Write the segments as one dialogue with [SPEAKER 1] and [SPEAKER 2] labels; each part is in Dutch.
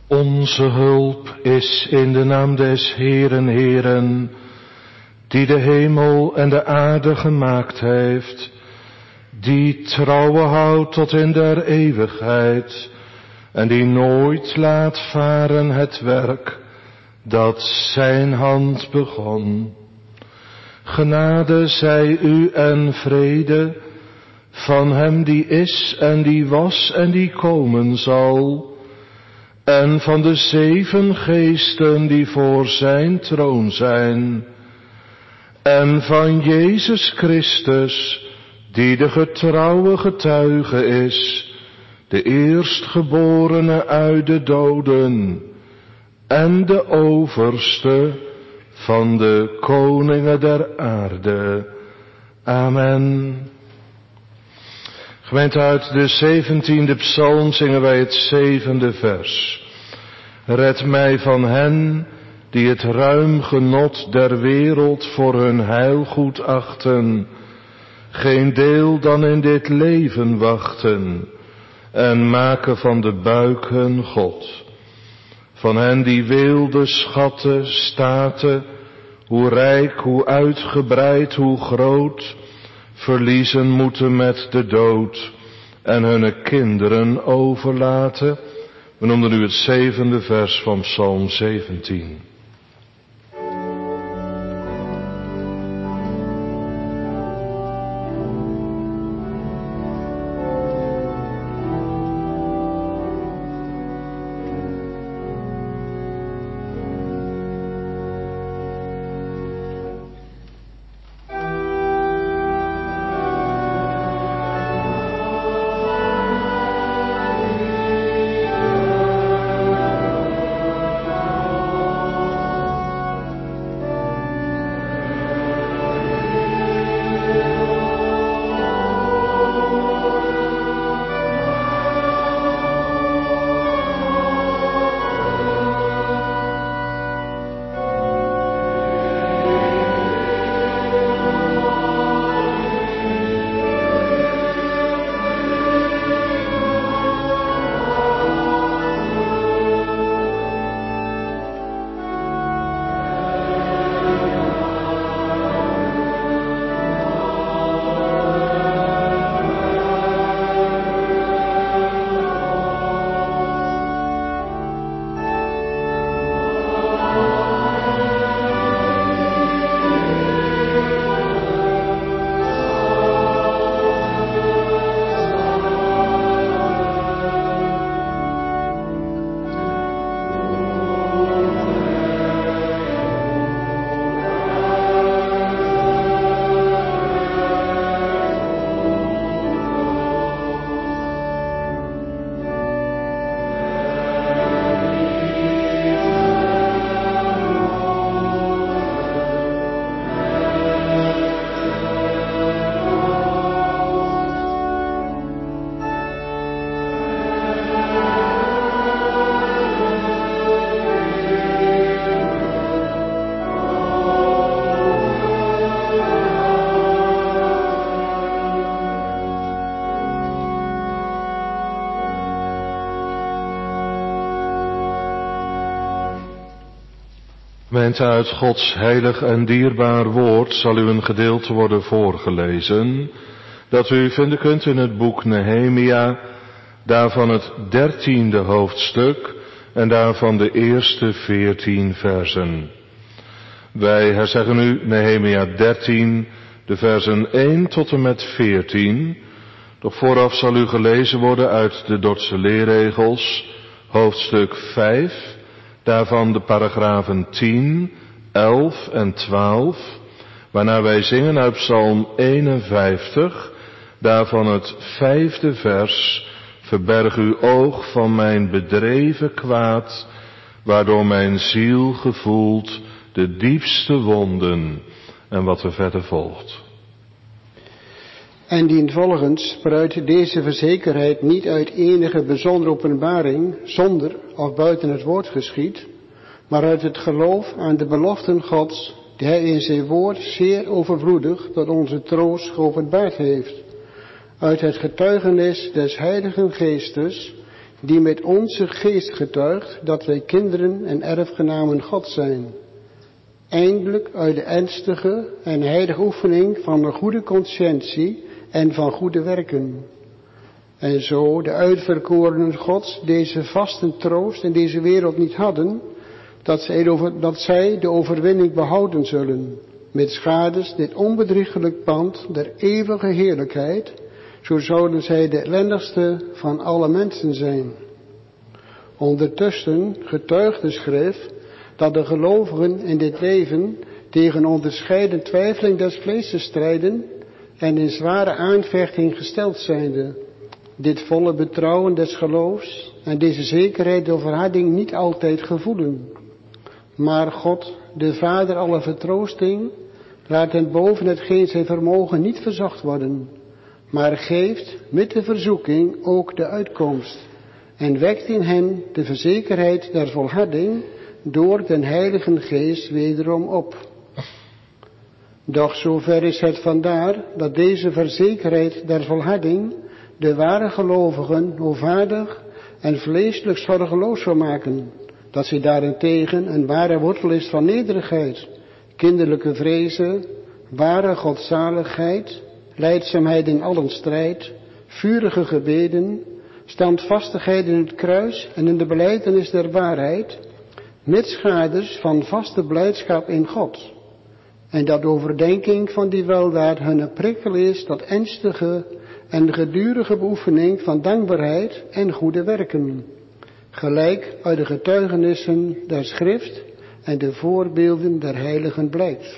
[SPEAKER 1] Onze hulp is in de naam des Heeren, Heeren, die de hemel en de aarde gemaakt heeft, die trouwe houdt tot in der eeuwigheid en die nooit laat varen het werk dat zijn hand begon. Genade zij u en vrede van hem die is en die was en die komen zal, en van de 7 geesten die voor zijn troon zijn, en van Jezus Christus, die de getrouwe getuige is, de eerstgeborene uit de doden, en de overste van de koningen der aarde. Amen. Gemeente, uit de 17e psalm zingen wij het 7e vers. Red mij van hen die het ruim genot der wereld voor hun heilgoed achten, geen deel dan in dit leven wachten, en maken van de buik hun God. Van hen die weelde schatten, staten, hoe rijk, hoe uitgebreid, hoe groot, verliezen moeten met de dood en hunne kinderen overlaten. We noemden nu het 7e vers van Psalm 17. Gemeente, uit Gods heilig en dierbaar woord zal u een gedeelte worden voorgelezen, dat u vinden kunt in het boek Nehemia, daarvan het 13e hoofdstuk en daarvan de eerste 14 versen. Wij herzeggen u Nehemia 13, de versen 1 tot en met 14, doch vooraf zal u gelezen worden uit de Dordtse leerregels, hoofdstuk 5, daarvan de paragrafen 10, 11 en 12, waarna wij zingen uit Psalm 51, daarvan het 5e vers, verberg uw oog van mijn bedreven kwaad, waardoor mijn ziel gevoelt de diepste wonden, en wat er verder volgt.
[SPEAKER 2] En dienvolgens spruit deze verzekerheid niet uit enige bijzondere openbaring, zonder of buiten het woord geschied, maar uit het geloof aan de beloften Gods, die hij in zijn woord zeer overvloedig tot onze troost geopenbaard heeft. Uit het getuigenis des Heiligen Geestes, die met onze geest getuigt dat wij kinderen en erfgenamen God zijn. Eindelijk uit de ernstige en heilige oefening van een goede conscientie en van goede werken. En zo de uitverkorenen Gods deze vaste troost in deze wereld niet hadden, dat zij de overwinning behouden zullen, met schades dit onbedriegelijk pand der eeuwige heerlijkheid, zo zouden zij de ellendigste van alle mensen zijn. Ondertussen getuigt de schrift dat de gelovigen in dit leven tegen onderscheiden twijfeling des vleeses strijden en in zware aanvechting gesteld zijnde, dit volle betrouwen des geloofs en deze zekerheid door verharding niet altijd gevoelen. Maar God, de Vader alle vertroosting, laat hen boven hetgeen zij vermogen niet verzacht worden, maar geeft met de verzoeking ook de uitkomst en wekt in hen de verzekerheid der volharding door den Heiligen Geest wederom op. Doch zover is het vandaar dat deze verzekerheid der volharding de ware gelovigen hoogvaardig en vleeselijk zorgeloos zal maken, dat zij daarentegen een ware wortel is van nederigheid, kinderlijke vrezen, ware godzaligheid, lijdzaamheid in allen strijd, vurige gebeden, standvastigheid in het kruis en in de belijdenis der waarheid, met schades van vaste blijdschap in God. En dat overdenking van die weldaad hun prikkel is tot ernstige en gedurige beoefening van dankbaarheid en goede werken, gelijk uit de getuigenissen der schrift en de voorbeelden der heiligen blijkt.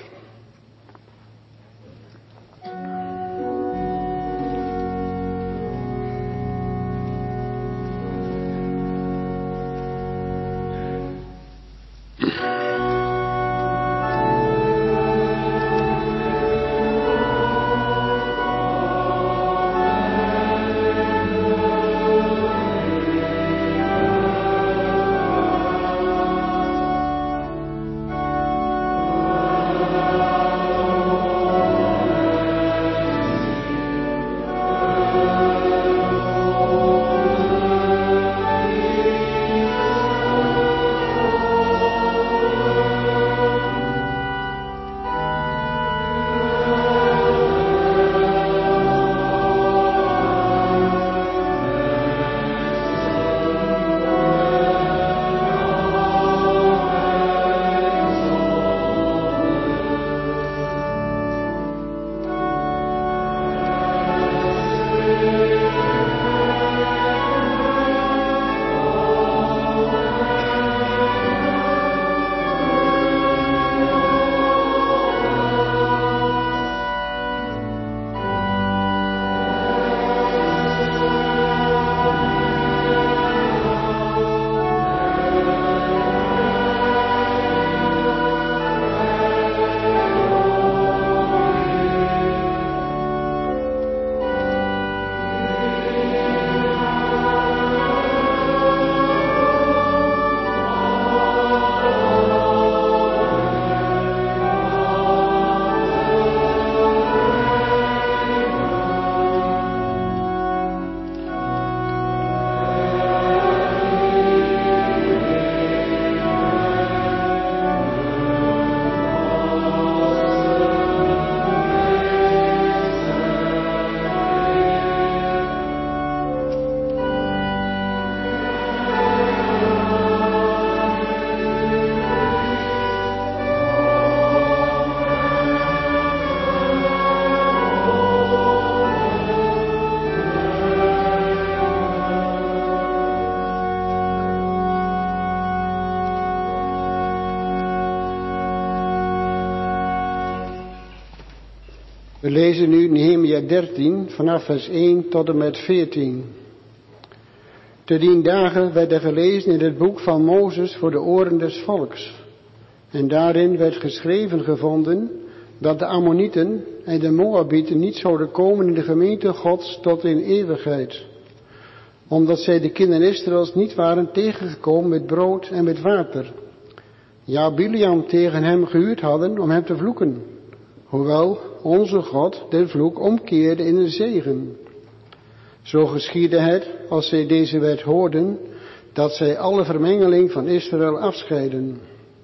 [SPEAKER 2] We lezen nu Nehemia 13 vanaf vers 1 tot en met 14. Te dien dagen werd er gelezen in het boek van Mozes voor de oren des volks. En daarin werd geschreven gevonden dat de Ammonieten en de Moabieten niet zouden komen in de gemeente Gods tot in eeuwigheid. Omdat zij de kinderen Israëls niet waren tegengekomen met brood en met water. Ja, Biliam tegen hem gehuurd hadden om hem te vloeken. Hoewel onze God de vloek omkeerde in een zegen. Zo geschiedde het, als zij deze wet hoorden, dat zij alle vermengeling van Israël afscheiden.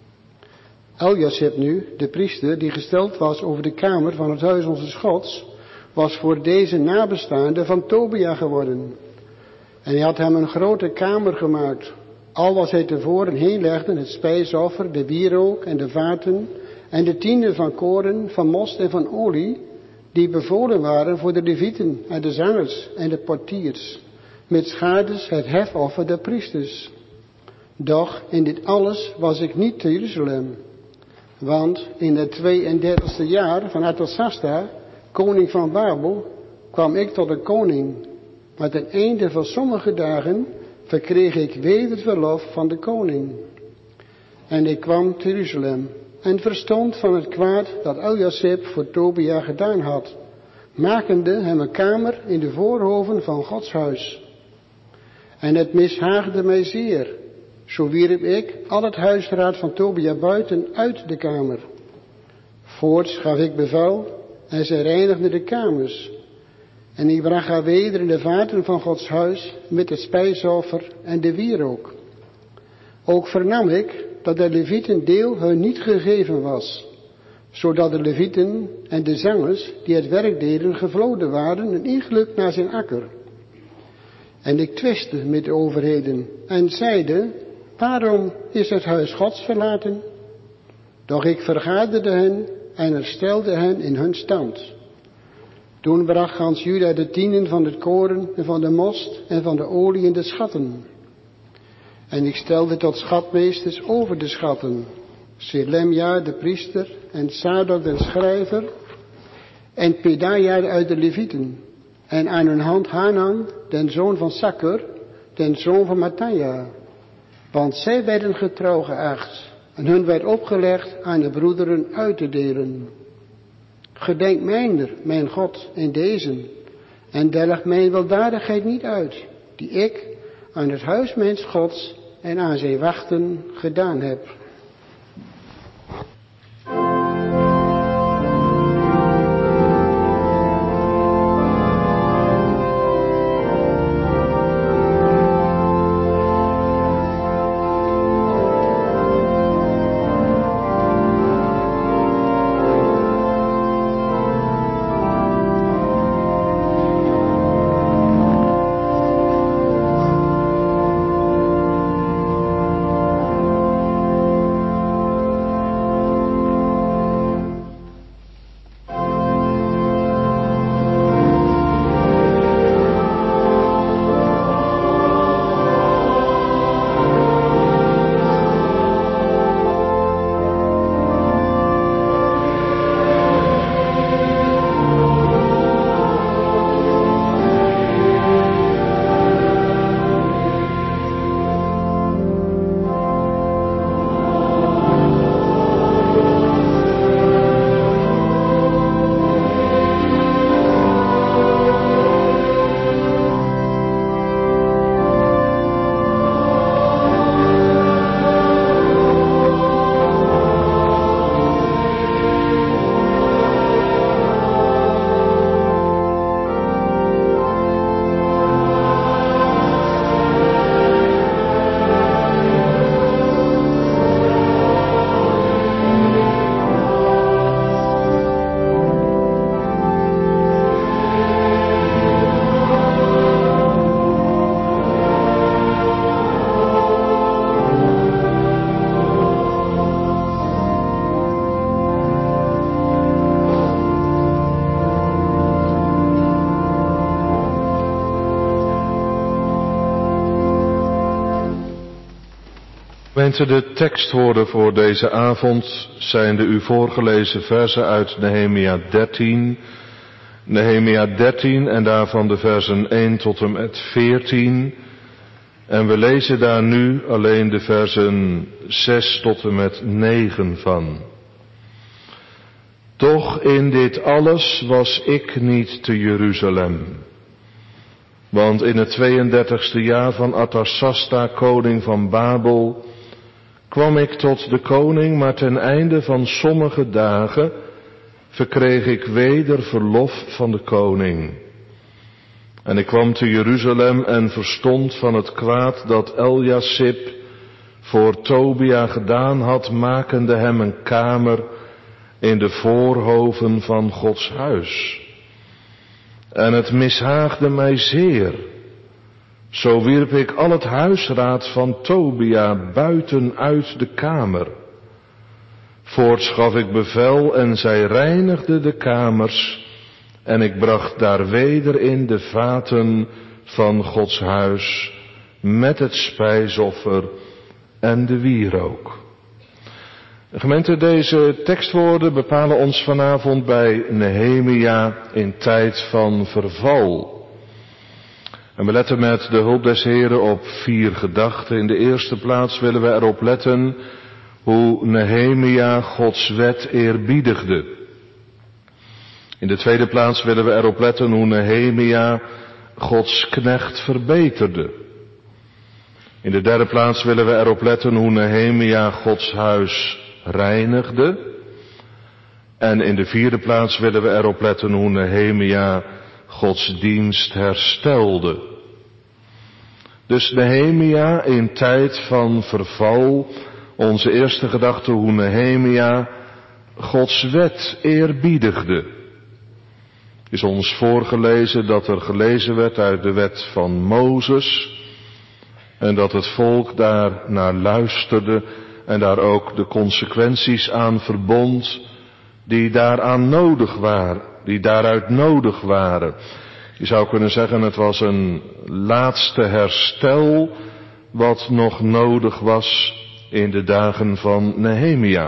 [SPEAKER 2] Eljasib nu, de priester, die gesteld was over de kamer van het huis onze Gods, was voor deze nabestaande van Tobia geworden. En hij had hem een grote kamer gemaakt. Al was hij tevoren heen legde, het spijsoffer, de wierook en de vaten, en de tiende van koren, van most en van olie, die bevolen waren voor de levieten en de zangers en de portiers, met schades het hefoffer der priesters. Doch in dit alles was ik niet te Jeruzalem, want in het 32e jaar van Artasasta, koning van Babel, kwam ik tot de koning. Maar ten einde van sommige dagen verkreeg ik weder verlof van de koning. En ik kwam te Jeruzalem en verstond van het kwaad dat Eljasib voor Tobia gedaan had, makende hem een kamer in de voorhoven van Gods huis. En het mishaagde mij zeer. Zo wierp ik al het huisraad van Tobia buiten uit de kamer. Voorts gaf ik bevel en zij reinigden de kamers. En ik bracht haar weder in de vaten van Gods huis met het spijsoffer en de wierook. Ook vernam ik dat de levieten deel hun niet gegeven was, zodat de levieten en de zangers die het werk deden gevloden waren en ingelukt naar zijn akker. En ik twistte met de overheden en zeide, waarom is het huis Gods verlaten? Doch ik vergaderde hen en herstelde hen in hun stand. Toen bracht gans Juda de tienden van het koren en van de most en van de olie in de schatten. En ik stelde tot schatmeesters over de schatten, Selemja de priester en Sadok de schrijver en Pedaja uit de levieten. En aan hun hand Hanan, den zoon van Sakker, den zoon van Matanja. Want zij werden getrouw geacht en hun werd opgelegd aan de broederen uit te delen. Gedenk mijner, mijn God, in deze, en delg mijn weldadigheid niet uit, die ik aan het huis mijns Gods en aan zijn wachten gedaan heb.
[SPEAKER 1] Gemeente, de tekstwoorden voor deze avond zijn de u voorgelezen verzen uit Nehemia 13 en daarvan de versen 1 tot en met 14. En we lezen daar nu alleen de versen 6 tot en met 9 van. Doch in dit alles was ik niet te Jeruzalem. Want in het 32e jaar van Artasasta, koning van Babel, kwam ik tot de koning, maar ten einde van sommige dagen verkreeg ik weder verlof van de koning. En ik kwam te Jeruzalem en verstond van het kwaad dat Eljasib voor Tobia gedaan had, makende hem een kamer in de voorhoven van Gods huis. En het mishaagde mij zeer. Zo wierp ik al het huisraad van Tobia buiten uit de kamer. Voorts gaf ik bevel en zij reinigde de kamers. En ik bracht daar weder in de vaten van Gods huis met het spijsoffer en de wierook. Gemeente, deze tekstwoorden bepalen ons vanavond bij Nehemia in tijd van verval. En we letten met de hulp des Heren op 4 gedachten. In de eerste plaats willen we erop letten hoe Nehemia Gods wet eerbiedigde. In de tweede plaats willen we erop letten hoe Nehemia Gods knecht verbeterde. In de derde plaats willen we erop letten hoe Nehemia Gods huis reinigde. En in de vierde plaats willen we erop letten hoe Nehemia Gods dienst herstelde. Dus Nehemia in tijd van verval, onze eerste gedachte hoe Nehemia Gods wet eerbiedigde. Is ons voorgelezen dat er gelezen werd uit de wet van Mozes en dat het volk daar naar luisterde en daar ook de consequenties aan verbond die daaraan nodig waren, die daaruit nodig waren. Je zou kunnen zeggen het was een laatste herstel wat nog nodig was in de dagen van Nehemia.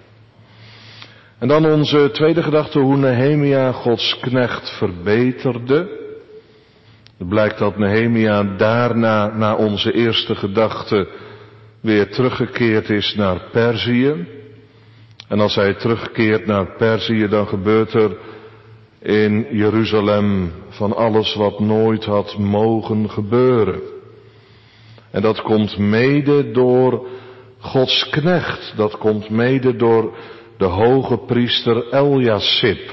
[SPEAKER 1] En dan onze tweede gedachte hoe Nehemia Gods knecht verbeterde. Het blijkt dat Nehemia daarna, na onze eerste gedachte, weer teruggekeerd is naar Perzië. En als hij terugkeert naar Perzië, dan gebeurt er in Jeruzalem van alles wat nooit had mogen gebeuren. En dat komt mede door Gods knecht. Dat komt mede door de hoge priester Eljasib,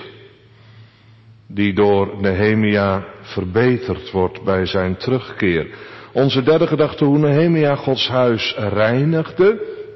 [SPEAKER 1] die door Nehemia verbeterd wordt bij zijn terugkeer. Onze derde gedachte hoe Nehemia Gods huis reinigde.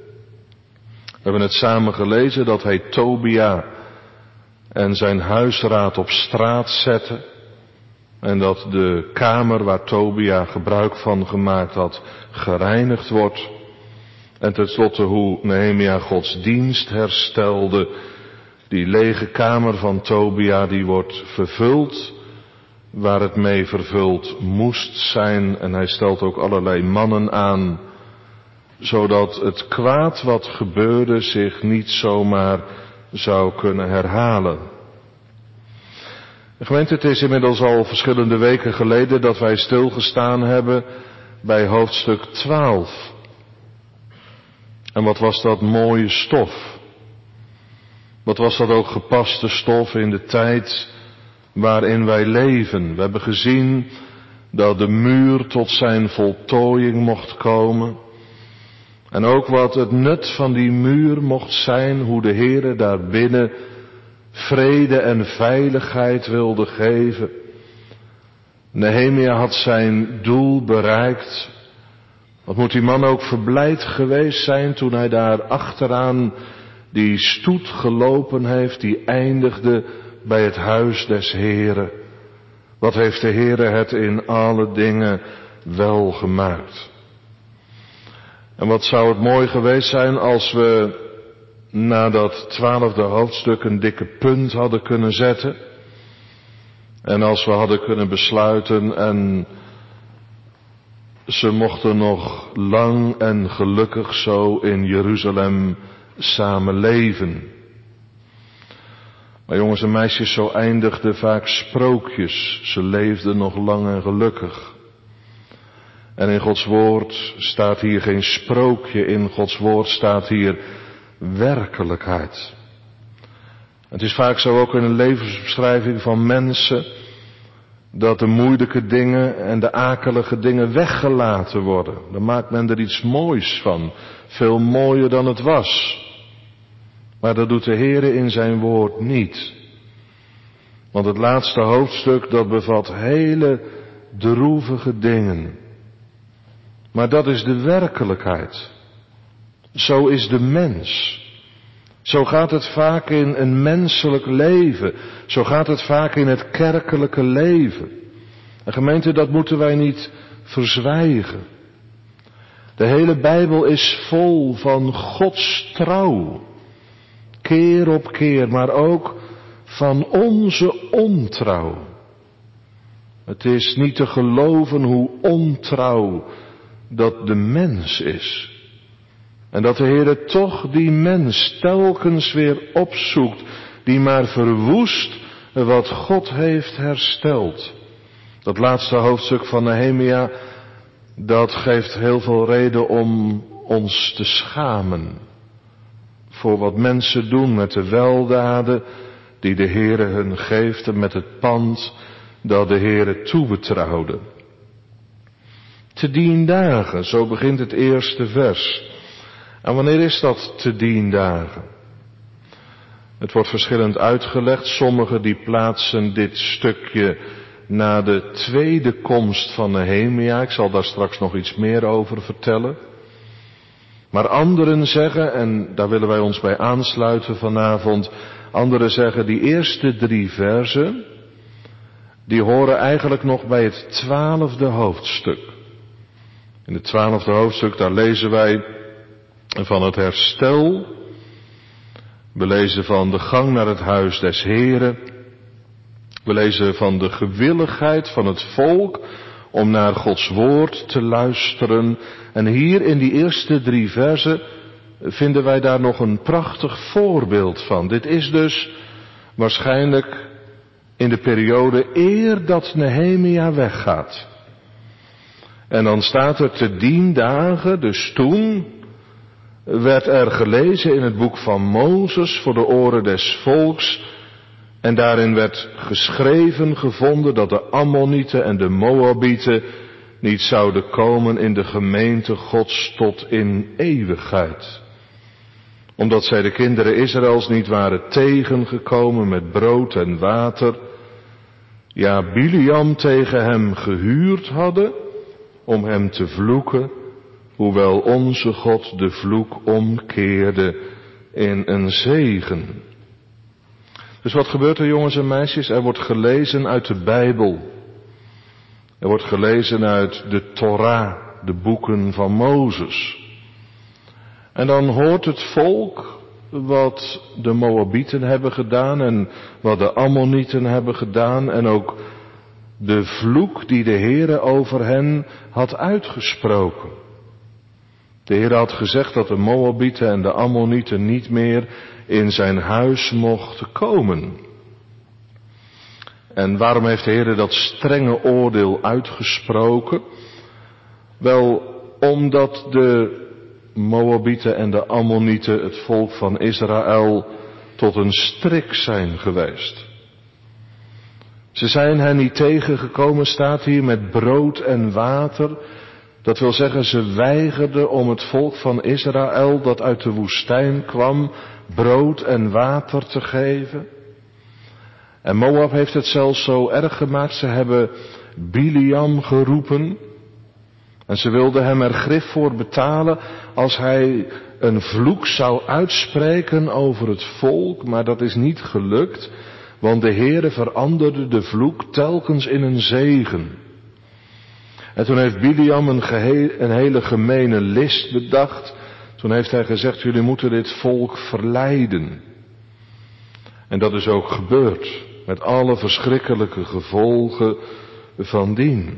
[SPEAKER 1] We hebben het samen gelezen dat hij Tobia en zijn huisraad op straat zette. En dat de kamer waar Tobia gebruik van gemaakt had gereinigd wordt. En tenslotte hoe Nehemia Gods dienst herstelde. Die lege kamer van Tobia die wordt vervuld waar het mee vervuld moest zijn. En hij stelt ook allerlei mannen aan, zodat het kwaad wat gebeurde zich niet zomaar zou kunnen herhalen. Gemeente, het is inmiddels al verschillende weken geleden dat wij stilgestaan hebben bij hoofdstuk 12. En wat was dat mooie stof? Wat was dat ook gepaste stof in de tijd waarin wij leven? We hebben gezien dat de muur tot zijn voltooiing mocht komen. En ook wat het nut van die muur mocht zijn, hoe de Heere daarbinnen vrede en veiligheid wilde geven. Nehemia had zijn doel bereikt. Wat moet die man ook verblijd geweest zijn toen hij daar achteraan die stoet gelopen heeft, die eindigde bij het huis des Heeren. Wat heeft de Heere het in alle dingen wel gemaakt. En wat zou het mooi geweest zijn als we na dat 12e hoofdstuk een dikke punt hadden kunnen zetten. En als we hadden kunnen besluiten en ze mochten nog lang en gelukkig zo in Jeruzalem samen leven. Maar jongens en meisjes, zo eindigden vaak sprookjes. Ze leefden nog lang en gelukkig. En in Gods woord staat hier geen sprookje, in Gods woord staat hier werkelijkheid. Het is vaak zo ook in een levensbeschrijving van mensen, dat de moeilijke dingen en de akelige dingen weggelaten worden. Dan maakt men er iets moois van, veel mooier dan het was. Maar dat doet de Heere in zijn woord niet. Want het laatste hoofdstuk, dat bevat hele droevige dingen. Maar dat is de werkelijkheid. Zo is de mens. Zo gaat het vaak in een menselijk leven. Zo gaat het vaak in het kerkelijke leven. En gemeente, dat moeten wij niet verzwijgen. De hele Bijbel is vol van Gods trouw. Keer op keer, maar ook van onze ontrouw. Het is niet te geloven hoe ontrouw dat de mens is. En dat de Heere toch die mens telkens weer opzoekt, die maar verwoest wat God heeft hersteld. Dat laatste hoofdstuk van Nehemia, dat geeft heel veel reden om ons te schamen. Voor wat mensen doen met de weldaden die de Heere hun geeft en met het pand dat de Heere toebetrouwde. Te dien dagen, zo begint het eerste vers. En wanneer is dat te dien dagen? Het wordt verschillend uitgelegd. Sommigen die plaatsen dit stukje na de tweede komst van Nehemia. Ik zal daar straks nog iets meer over vertellen. Maar anderen zeggen, en daar willen wij ons bij aansluiten vanavond, anderen zeggen die eerste 3 versen, die horen eigenlijk nog bij het 12e hoofdstuk. In het 12e hoofdstuk, daar lezen wij van het herstel. We lezen van de gang naar het huis des Heren. We lezen van de gewilligheid van het volk om naar Gods woord te luisteren. En hier in die eerste 3 versen vinden wij daar nog een prachtig voorbeeld van. Dit is dus waarschijnlijk in de periode eer dat Nehemia weggaat. En dan staat er te dien dagen, dus toen werd er gelezen in het boek van Mozes voor de oren des volks. En daarin werd geschreven gevonden dat de Ammonieten en de Moabieten niet zouden komen in de gemeente Gods tot in eeuwigheid. Omdat zij de kinderen Israëls niet waren tegengekomen met brood en water. Ja, Biliam tegen hem gehuurd hadden om hem te vloeken. Hoewel onze God de vloek omkeerde in een zegen. Dus wat gebeurt er, jongens en meisjes? Er wordt gelezen uit de Bijbel. Er wordt gelezen uit de Torah, de boeken van Mozes. En dan hoort het volk wat de Moabieten hebben gedaan en wat de Ammonieten hebben gedaan en ook de vloek die de Heere over hen had uitgesproken. De Heer had gezegd dat de Moabieten en de Ammonieten niet meer in zijn huis mochten komen. En waarom heeft de Heer dat strenge oordeel uitgesproken? Wel, omdat de Moabieten en de Ammonieten het volk van Israël tot een strik zijn geweest. Ze zijn hen niet tegengekomen, staat hier, met brood en water. Dat wil zeggen, ze weigerden om het volk van Israël dat uit de woestijn kwam, brood en water te geven. En Moab heeft het zelfs zo erg gemaakt, ze hebben Biliam geroepen. En ze wilden hem er grif voor betalen als hij een vloek zou uitspreken over het volk, maar dat is niet gelukt, want de Heere veranderde de vloek telkens in een zegen. En toen heeft Biliam een hele gemene list bedacht. Toen heeft hij gezegd, jullie moeten dit volk verleiden. En dat is ook gebeurd, met alle verschrikkelijke gevolgen van dien.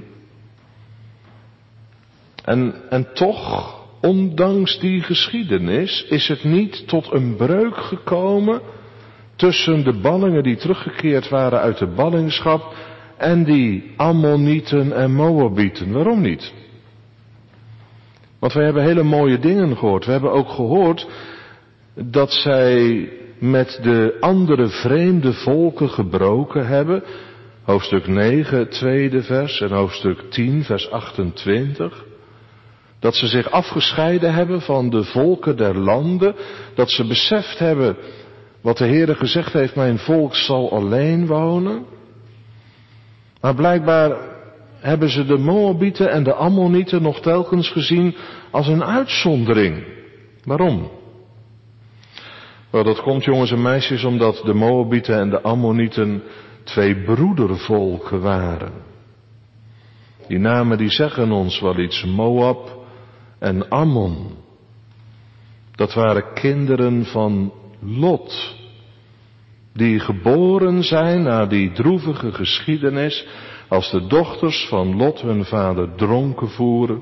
[SPEAKER 1] En toch, ondanks die geschiedenis, is het niet tot een breuk gekomen tussen de ballingen die teruggekeerd waren uit de ballingschap en die Ammonieten en Moabieten. Waarom niet? Want wij hebben hele mooie dingen gehoord. We hebben ook gehoord dat zij met de andere vreemde volken gebroken hebben. Hoofdstuk 9, het 2e vers en hoofdstuk 10, vers 28. Dat ze zich afgescheiden hebben van de volken der landen. Dat ze beseft hebben wat de Heere gezegd heeft, mijn volk zal alleen wonen. Maar blijkbaar hebben ze de Moabieten en de Ammonieten nog telkens gezien als een uitzondering. Waarom? Wel, dat komt, jongens en meisjes, omdat de Moabieten en de Ammonieten 2 broedervolken waren. Die namen die zeggen ons wel iets, Moab en Ammon. Dat waren kinderen van Lot, die geboren zijn na die droevige geschiedenis, als de dochters van Lot hun vader dronken voeren.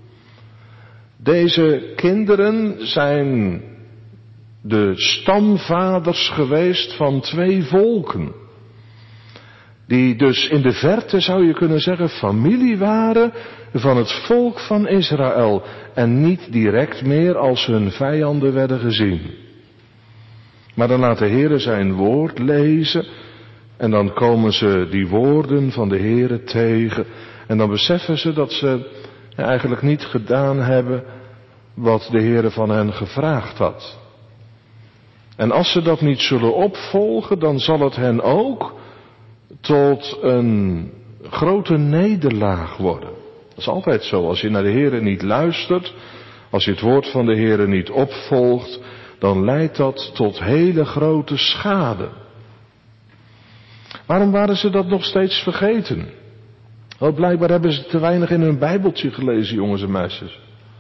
[SPEAKER 1] Deze kinderen zijn de stamvaders geweest van 2 volken, die dus in de verte, zou je kunnen zeggen, familie waren van het volk van Israël en niet direct meer als hun vijanden werden gezien. Maar dan laat de Heere zijn woord lezen en dan komen ze die woorden van de Heere tegen en dan beseffen ze dat ze eigenlijk niet gedaan hebben wat de Heere van hen gevraagd had. En als ze dat niet zullen opvolgen, dan zal het hen ook tot een grote nederlaag worden. Dat is altijd zo. Als je naar de Heere niet luistert, als je het woord van de Heere niet opvolgt, dan leidt dat tot hele grote schade. Waarom waren ze dat nog steeds vergeten? Wel, blijkbaar hebben ze te weinig in hun Bijbeltje gelezen, jongens en meisjes.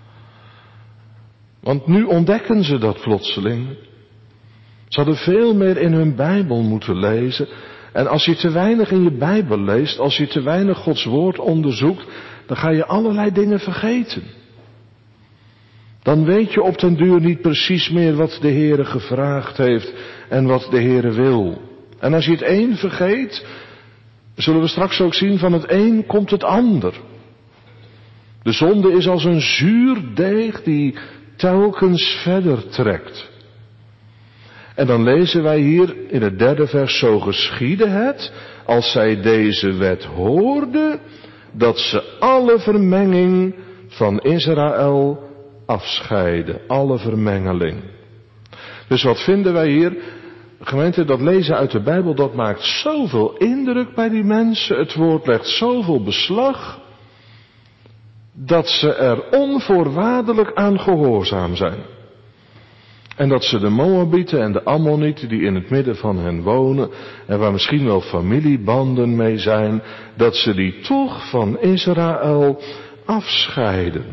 [SPEAKER 1] Want nu ontdekken ze dat plotseling. Ze hadden veel meer in hun Bijbel moeten lezen. En als je te weinig in je Bijbel leest, als je te weinig Gods woord onderzoekt, dan ga je allerlei dingen vergeten. Dan weet je op den duur niet precies meer wat de Heere gevraagd heeft en wat de Heere wil. En als je het een vergeet, zullen we straks ook zien, van het een komt het ander. De zonde is als een zuurdeeg die telkens verder trekt. En dan lezen wij hier in het 3e vers, zo geschiedde het, als zij deze wet hoorden, dat ze alle vermenging van Israël afscheiden. Alle vermengeling. Dus wat vinden wij hier? Gemeente, dat lezen uit de Bijbel, dat maakt zoveel indruk bij die mensen. Het woord legt zoveel beslag, dat ze er onvoorwaardelijk aan gehoorzaam zijn. En dat ze de Moabieten en de Ammonieten die in het midden van hen wonen en waar misschien wel familiebanden mee zijn, dat ze die toch van Israël afscheiden.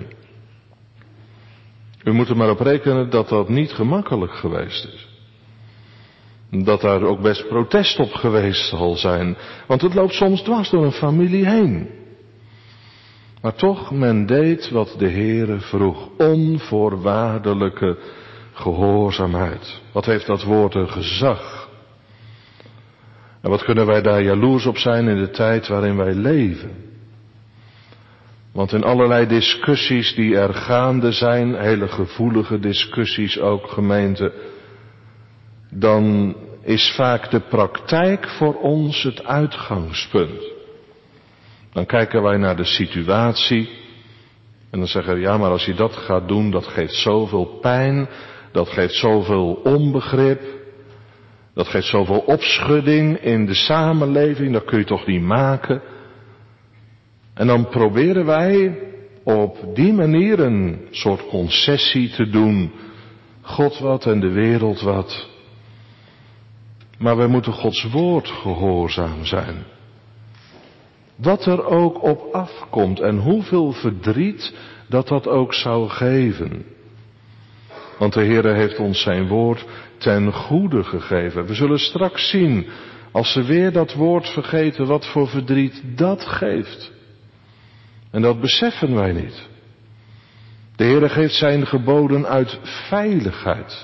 [SPEAKER 1] U moet er maar op rekenen dat dat niet gemakkelijk geweest is. Dat daar ook best protest op geweest zal zijn, want het loopt soms dwars door een familie heen. Maar toch, men deed wat de Heere vroeg, onvoorwaardelijke gehoorzaamheid. Wat heeft dat woord een gezag? En wat kunnen wij daar jaloers op zijn in de tijd waarin wij leven? Want in allerlei discussies die er gaande zijn, hele gevoelige discussies ook, gemeente, dan is vaak de praktijk voor ons het uitgangspunt. Dan kijken wij naar de situatie en dan zeggen we, ja, maar als je dat gaat doen, dat geeft zoveel pijn, dat geeft zoveel onbegrip, dat geeft zoveel opschudding in de samenleving, dat kun je toch niet maken. En dan proberen wij op die manier een soort concessie te doen, God wat en de wereld wat. Maar wij moeten Gods woord gehoorzaam zijn. Wat er ook op afkomt en hoeveel verdriet dat ook zou geven. Want de Heere heeft ons zijn woord ten goede gegeven. We zullen straks zien, als ze weer dat woord vergeten, wat voor verdriet dat geeft. En dat beseffen wij niet. De Heere geeft zijn geboden uit veiligheid.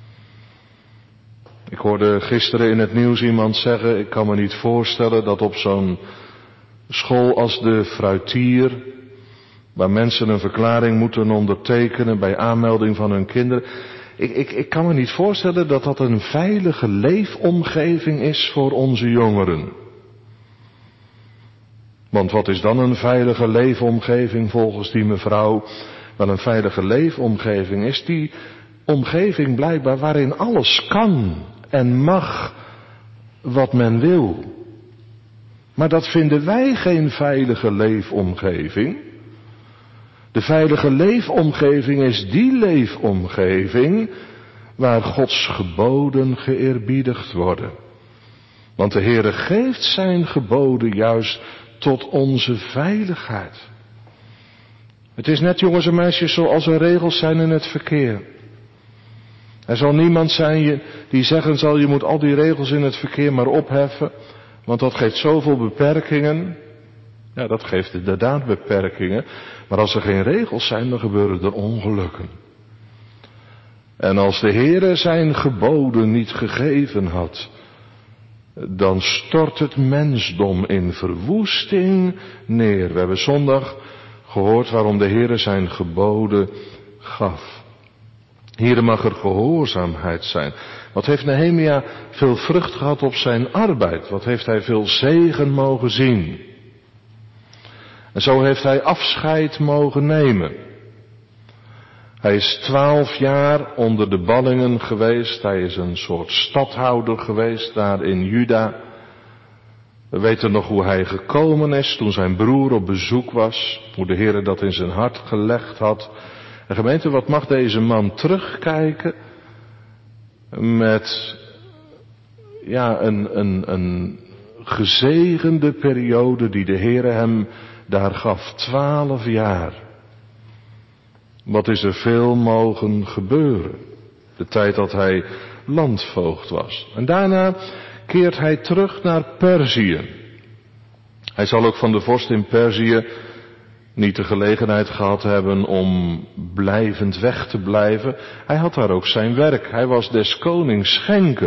[SPEAKER 1] Ik hoorde gisteren in het nieuws iemand zeggen, ik kan me niet voorstellen dat op zo'n school als de Fruitier, waar mensen een verklaring moeten ondertekenen bij aanmelding van hun kinderen. Ik kan me niet voorstellen dat dat een veilige leefomgeving is voor onze jongeren. Want wat is dan een veilige leefomgeving volgens die mevrouw? Wel, een veilige leefomgeving is die omgeving blijkbaar waarin alles kan en mag wat men wil. Maar dat vinden wij geen veilige leefomgeving. De veilige leefomgeving is die leefomgeving waar Gods geboden geëerbiedigd worden. Want de Heere geeft zijn geboden juist tot onze veiligheid. Het is net, jongens en meisjes, zoals er regels zijn in het verkeer. Er zal niemand zijn die zeggen zal, je moet al die regels in het verkeer maar opheffen, want dat geeft zoveel beperkingen. Ja, dat geeft inderdaad beperkingen, maar als er geen regels zijn, dan gebeuren er ongelukken. En als de Heere zijn geboden niet gegeven had, dan stort het mensdom in verwoesting neer. We hebben zondag gehoord waarom de Heere zijn geboden gaf. Hier mag er gehoorzaamheid zijn. Wat heeft Nehemia veel vrucht gehad op zijn arbeid? Wat heeft hij veel zegen mogen zien? En zo heeft hij afscheid mogen nemen. Hij is 12 jaar onder de ballingen geweest. Hij is een soort stadhouder geweest daar in Juda. We weten nog hoe hij gekomen is toen zijn broer op bezoek was. Hoe de Heere dat in zijn hart gelegd had. En gemeente, wat mag deze man terugkijken met een gezegende periode die de Heere hem daar gaf. 12 jaar. Wat is er veel mogen gebeuren? De tijd dat hij landvoogd was. En daarna keert hij terug naar Perzië. Hij zal ook van de vorst in Perzië niet de gelegenheid gehad hebben om blijvend weg te blijven. Hij had daar ook zijn werk. Hij was des konings schenker.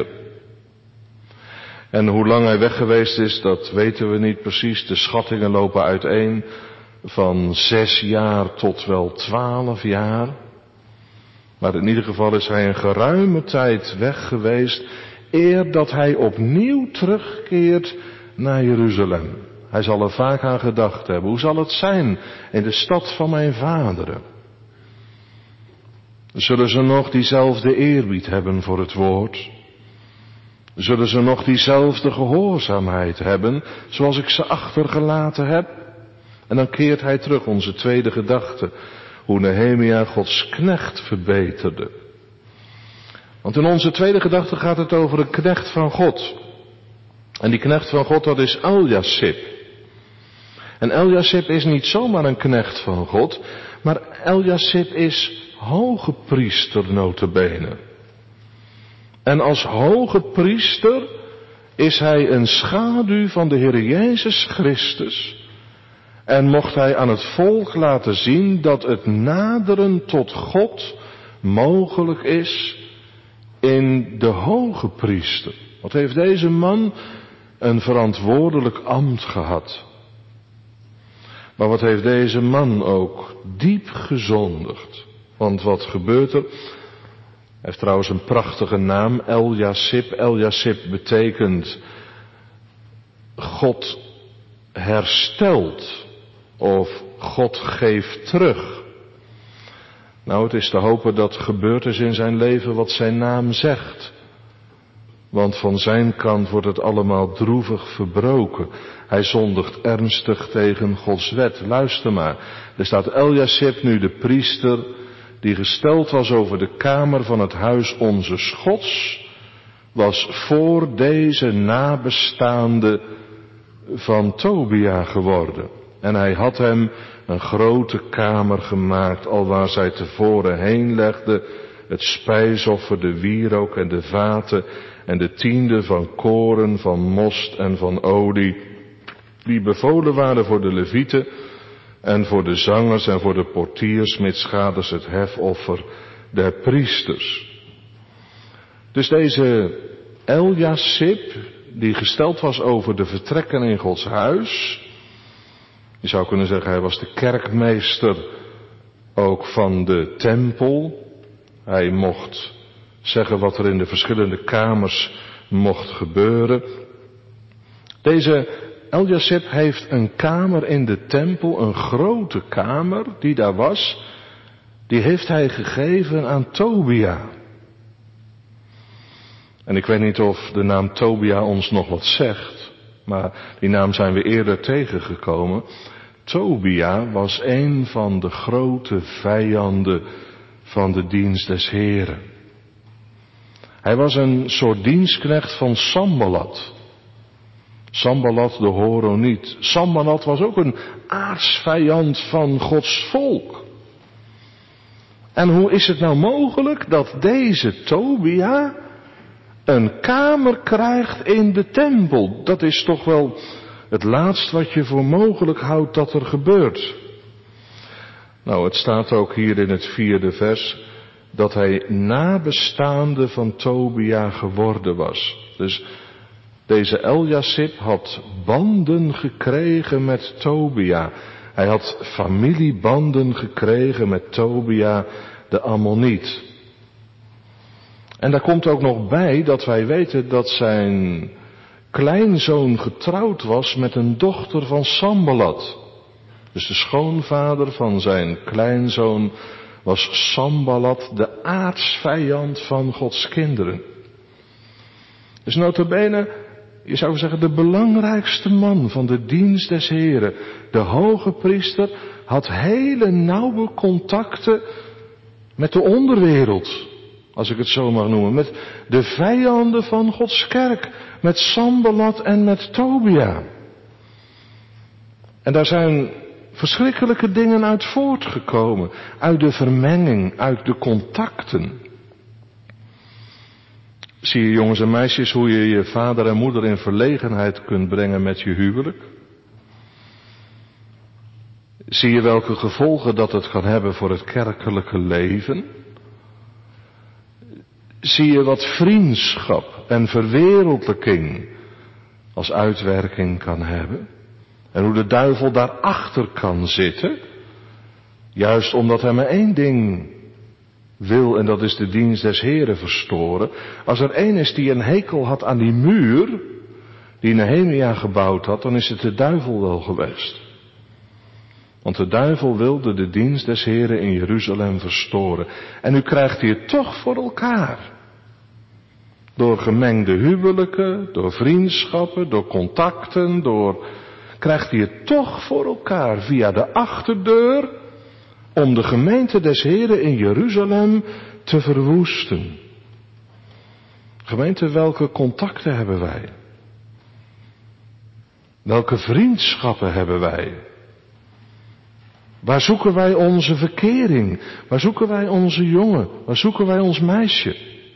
[SPEAKER 1] En hoe lang hij weg geweest is, dat weten we niet precies. De schattingen lopen uiteen van 6 jaar tot wel 12 jaar. Maar in ieder geval is hij een geruime tijd weg geweest, eer dat hij opnieuw terugkeert naar Jeruzalem. Hij zal er vaak aan gedacht hebben. Hoe zal het zijn in de stad van mijn vaderen? Zullen ze nog diezelfde eerbied hebben voor het woord? Zullen ze nog diezelfde gehoorzaamheid hebben, zoals ik ze achtergelaten heb? En dan keert hij terug, onze tweede gedachte, hoe Nehemia Gods knecht verbeterde. Want in onze tweede gedachte gaat het over een knecht van God. En die knecht van God, dat is Eljasib. En Eljasib is niet zomaar een knecht van God, maar Eljasib is hoge priester nota bene. En als hoge priester is hij een schaduw van de Heer Jezus Christus. En mocht hij aan het volk laten zien dat het naderen tot God mogelijk is in de hoge priester. Wat heeft deze man een verantwoordelijk ambt gehad. Maar wat heeft deze man ook diep gezondigd. Want wat gebeurt er? Hij heeft trouwens een prachtige naam, Eljasib. Eljasib betekent God herstelt of God geeft terug. Nou, het is te hopen dat gebeurd is in zijn leven wat zijn naam zegt. Want van zijn kant wordt het allemaal droevig verbroken. Hij zondigt ernstig tegen Gods wet. Luister maar, er staat Eljasib nu de priester die gesteld was over de kamer van het huis onzes Gods, was voor deze nabestaande van Tobia geworden. En hij had hem een grote kamer gemaakt, alwaar zij tevoren heen legde het spijsoffer, de wierook en de vaten en de tiende van koren, van most en van olie, die bevolen waren voor de levieten en voor de zangers en voor de portiers, mitsgaders het hefoffer der priesters. Dus deze Eljasib, die gesteld was over de vertrekken in Gods huis, je zou kunnen zeggen hij was de kerkmeester ook van de tempel. Hij mocht zeggen wat er in de verschillende kamers mocht gebeuren. Deze Eljasib heeft een kamer in de tempel, een grote kamer die daar was, die heeft hij gegeven aan Tobia. En ik weet niet of de naam Tobia ons nog wat zegt. maar die naam zijn we eerder tegengekomen. Tobia was een van de grote vijanden van de dienst des Heren. Hij was een soort dienstknecht van Sanballat. Sanballat de Horoniet. Sanballat was ook een aartsvijand van Gods volk. En hoe is het nou mogelijk dat deze Tobia een kamer krijgt in de tempel? Dat is toch wel het laatst wat je voor mogelijk houdt dat er gebeurt. Nou, het staat ook hier in het 4e vers dat hij nabestaande van Tobia geworden was. Dus deze Eljasib had banden gekregen met Tobia. Hij had familiebanden gekregen met Tobia de Ammoniet. En daar komt ook nog bij dat wij weten dat zijn kleinzoon getrouwd was met een dochter van Sanballat. Dus de schoonvader van zijn kleinzoon was Sanballat, de aartsvijand van Gods kinderen. Dus nota bene, je zou zeggen, de belangrijkste man van de dienst des Heren, de hoge priester, had hele nauwe contacten met de onderwereld, als ik het zo mag noemen, met de vijanden van Gods kerk, met Sanballat en met Tobia. En daar zijn verschrikkelijke dingen uit voortgekomen, uit de vermenging, uit de contacten. Zie je, jongens en meisjes, hoe je je vader en moeder in verlegenheid kunt brengen met je huwelijk? Zie je welke gevolgen dat het kan hebben voor het kerkelijke leven? Zie je wat vriendschap en verwereldlijking als uitwerking kan hebben? En hoe de duivel daarachter kan zitten? Juist omdat hij maar één ding wil, en dat is de dienst des Heren verstoren. Als er één is die een hekel had aan die muur die Nehemia gebouwd had, dan is het de duivel wel geweest. Want de duivel wilde de dienst des Heren in Jeruzalem verstoren. En nu krijgt hij het toch voor elkaar. Door gemengde huwelijken, door vriendschappen, door contacten, krijgt hij het toch voor elkaar via de achterdeur om de gemeente des Heren in Jeruzalem te verwoesten. Gemeente, welke contacten hebben wij? Welke vriendschappen hebben wij? Waar zoeken wij onze verkering? Waar zoeken wij onze jongen? Waar zoeken wij ons meisje?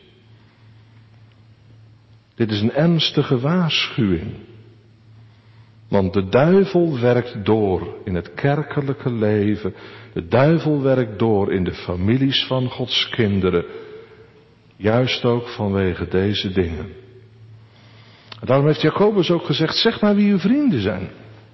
[SPEAKER 1] Dit is een ernstige waarschuwing. Want de duivel werkt door in het kerkelijke leven. De duivel werkt door in de families van Gods kinderen. Juist ook vanwege deze dingen. En daarom heeft Jacobus ook gezegd, zeg maar wie uw vrienden zijn.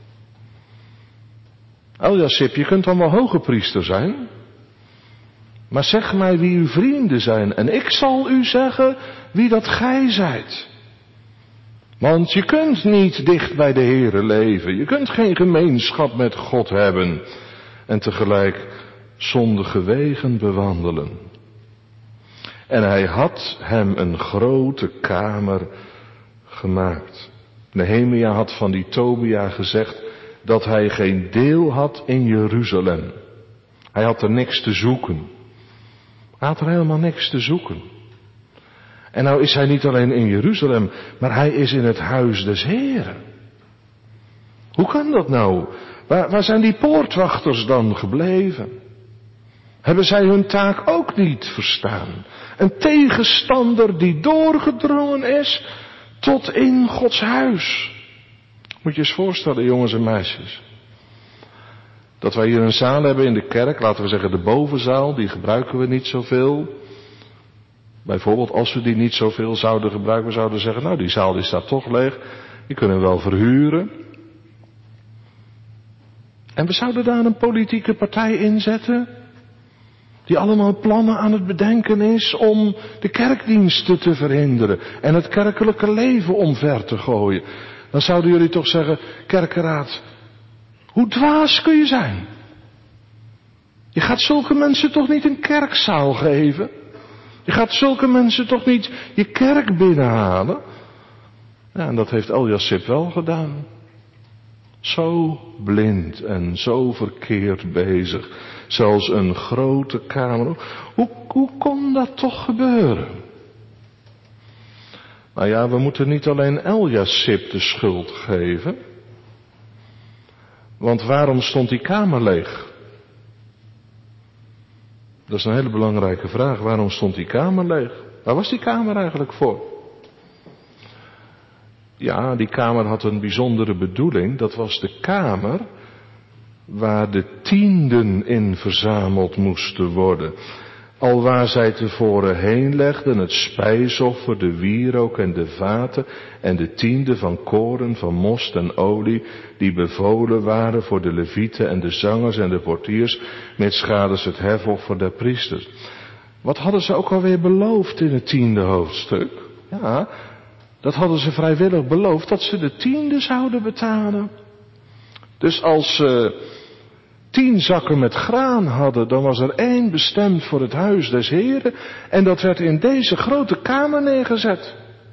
[SPEAKER 1] Eljasib, je kunt dan wel hoge priester zijn. Maar zeg mij wie uw vrienden zijn. En ik zal u zeggen wie dat gij zijt. Want je kunt niet dicht bij de Heere leven. Je kunt geen gemeenschap met God hebben. En tegelijk zondige wegen bewandelen. En hij had hem een grote kamer gemaakt. Nehemia had van die Tobia gezegd dat hij geen deel had in Jeruzalem. Hij had er niks te zoeken. Hij had er helemaal niks te zoeken. En nou is hij niet alleen in Jeruzalem, maar hij is in het huis des Heren. Hoe kan dat nou? Waar zijn die poortwachters dan gebleven? Hebben zij hun taak ook niet verstaan? Een tegenstander die doorgedrongen is tot in Gods huis. Moet je eens voorstellen, jongens en meisjes. Dat wij hier een zaal hebben in de kerk, laten we zeggen de bovenzaal, die gebruiken we niet zoveel. Bijvoorbeeld als we die niet zoveel zouden gebruiken, we zouden zeggen, nou die zaal die staat toch leeg, die kunnen we wel verhuren. En we zouden daar een politieke partij inzetten, die allemaal plannen aan het bedenken is om de kerkdiensten te verhinderen en het kerkelijke leven omver te gooien. Dan zouden jullie toch zeggen, kerkenraad, hoe dwaas kun je zijn? Je gaat zulke mensen toch niet een kerkzaal geven? Je gaat zulke mensen toch niet je kerk binnenhalen? Ja, en dat heeft Eljasip wel gedaan. Zo blind en zo verkeerd bezig. Zelfs een grote kamer. Hoe kon dat toch gebeuren? Nou ja, we moeten niet alleen Eljasip de schuld geven. Want waarom stond die kamer leeg? Dat is een hele belangrijke vraag. Waarom stond die kamer leeg? Waar was die kamer eigenlijk voor? Ja, die kamer had een bijzondere bedoeling. Dat was de kamer waar de tienden in verzameld moesten worden. Alwaar zij tevoren heen legden het spijsoffer, de wierook en de vaten en de tiende van koren, van most en olie, die bevolen waren voor de levieten en de zangers en de portiers, mitsgadens het hefoffer der priesters. Wat hadden ze ook alweer beloofd in het 10e hoofdstuk? Ja, dat hadden ze vrijwillig beloofd, dat ze de tiende zouden betalen. Dus als ze 10 zakken met graan hadden, dan was er 1 bestemd voor het huis des Heren. En dat werd in deze grote kamer neergezet.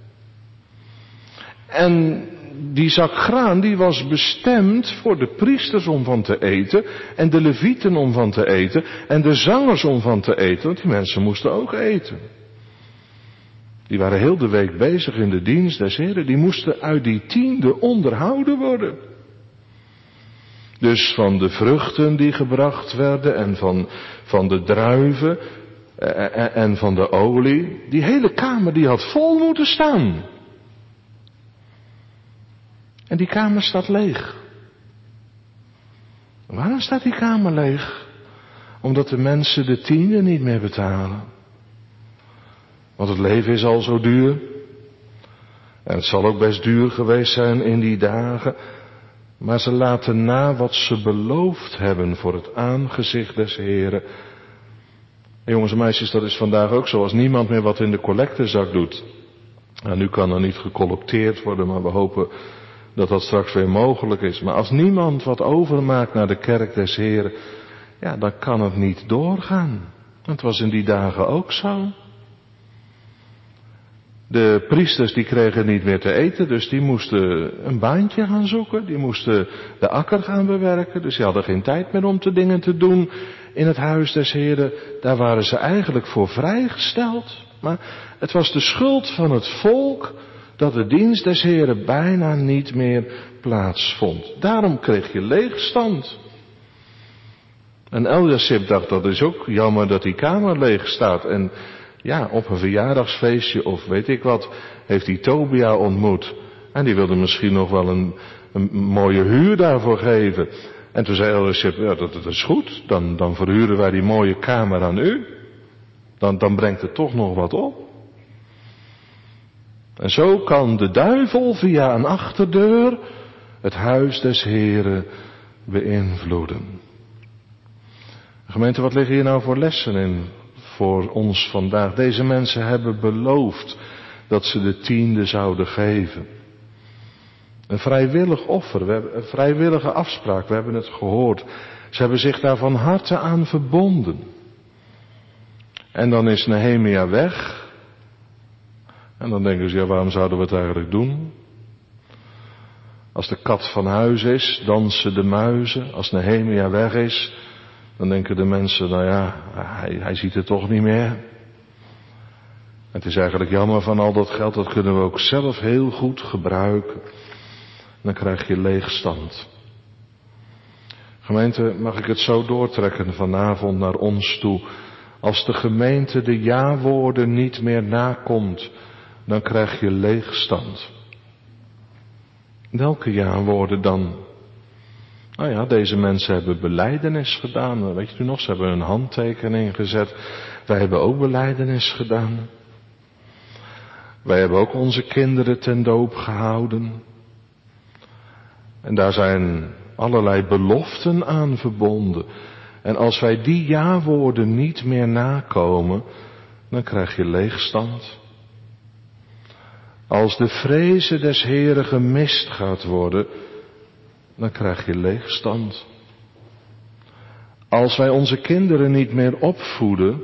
[SPEAKER 1] En die zak graan, die was bestemd voor de priesters om van te eten. En de levieten om van te eten. En de zangers om van te eten, want die mensen moesten ook eten. Die waren heel de week bezig in de dienst des Heren. Die moesten uit die tiende onderhouden worden. Dus van de vruchten die gebracht werden en van de druiven en van de olie. Die hele kamer die had vol moeten staan. En die kamer staat leeg. Waarom staat die kamer leeg? Omdat de mensen de tiende niet meer betalen. Want het leven is al zo duur. En het zal ook best duur geweest zijn in die dagen. Maar ze laten na wat ze beloofd hebben voor het aangezicht des Heren. En jongens en meisjes, dat is vandaag ook zo. Als niemand meer wat in de collectezak doet. Nou, nu kan er niet gecollecteerd worden, maar we hopen dat dat straks weer mogelijk is. Maar als niemand wat overmaakt naar de kerk des Heren, ja, dan kan het niet doorgaan. Het was in die dagen ook zo. De priesters die kregen niet meer te eten, dus die moesten een baantje gaan zoeken. Die moesten de akker gaan bewerken, dus die hadden geen tijd meer om dingen te doen in het huis des Heren. Daar waren ze eigenlijk voor vrijgesteld. Maar het was de schuld van het volk dat de dienst des Heren bijna niet meer plaatsvond. Daarom kreeg je leegstand. En Eljasip dacht, dat is ook jammer dat die kamer leeg staat. En ja, op een verjaardagsfeestje of weet ik wat, heeft hij Tobia ontmoet. En die wilde misschien nog wel een mooie huur daarvoor geven. En toen zei Eljasip, ja, dat is goed, dan verhuren wij die mooie kamer aan u. Dan brengt het toch nog wat op. En zo kan de duivel via een achterdeur het huis des Heren beïnvloeden. Gemeente, wat liggen hier nou voor lessen in voor ons vandaag? Deze mensen hebben beloofd dat ze de tiende zouden geven. Een vrijwillig offer, we hebben een vrijwillige afspraak, we hebben het gehoord. Ze hebben zich daar van harte aan verbonden. En dan is Nehemia weg. En dan denken ze, ja, waarom zouden we het eigenlijk doen? Als de kat van huis is, dansen de muizen. Als Nehemia weg is, dan denken de mensen, nou ja, hij ziet het toch niet meer. Het is eigenlijk jammer van al dat geld, dat kunnen we ook zelf heel goed gebruiken. Dan krijg je leegstand. Gemeente, mag ik het zo doortrekken vanavond naar ons toe. Als de gemeente de ja-woorden niet meer nakomt, dan krijg je leegstand. Welke ja-woorden dan? Nou ja, deze mensen hebben belijdenis gedaan. Weet je nog, ze hebben een handtekening gezet. Wij hebben ook belijdenis gedaan. Wij hebben ook onze kinderen ten doop gehouden. En daar zijn allerlei beloften aan verbonden. En als wij die ja-woorden niet meer nakomen, dan krijg je leegstand. Als de vreze des Heren gemist gaat worden, dan krijg je leegstand. Als wij onze kinderen niet meer opvoeden,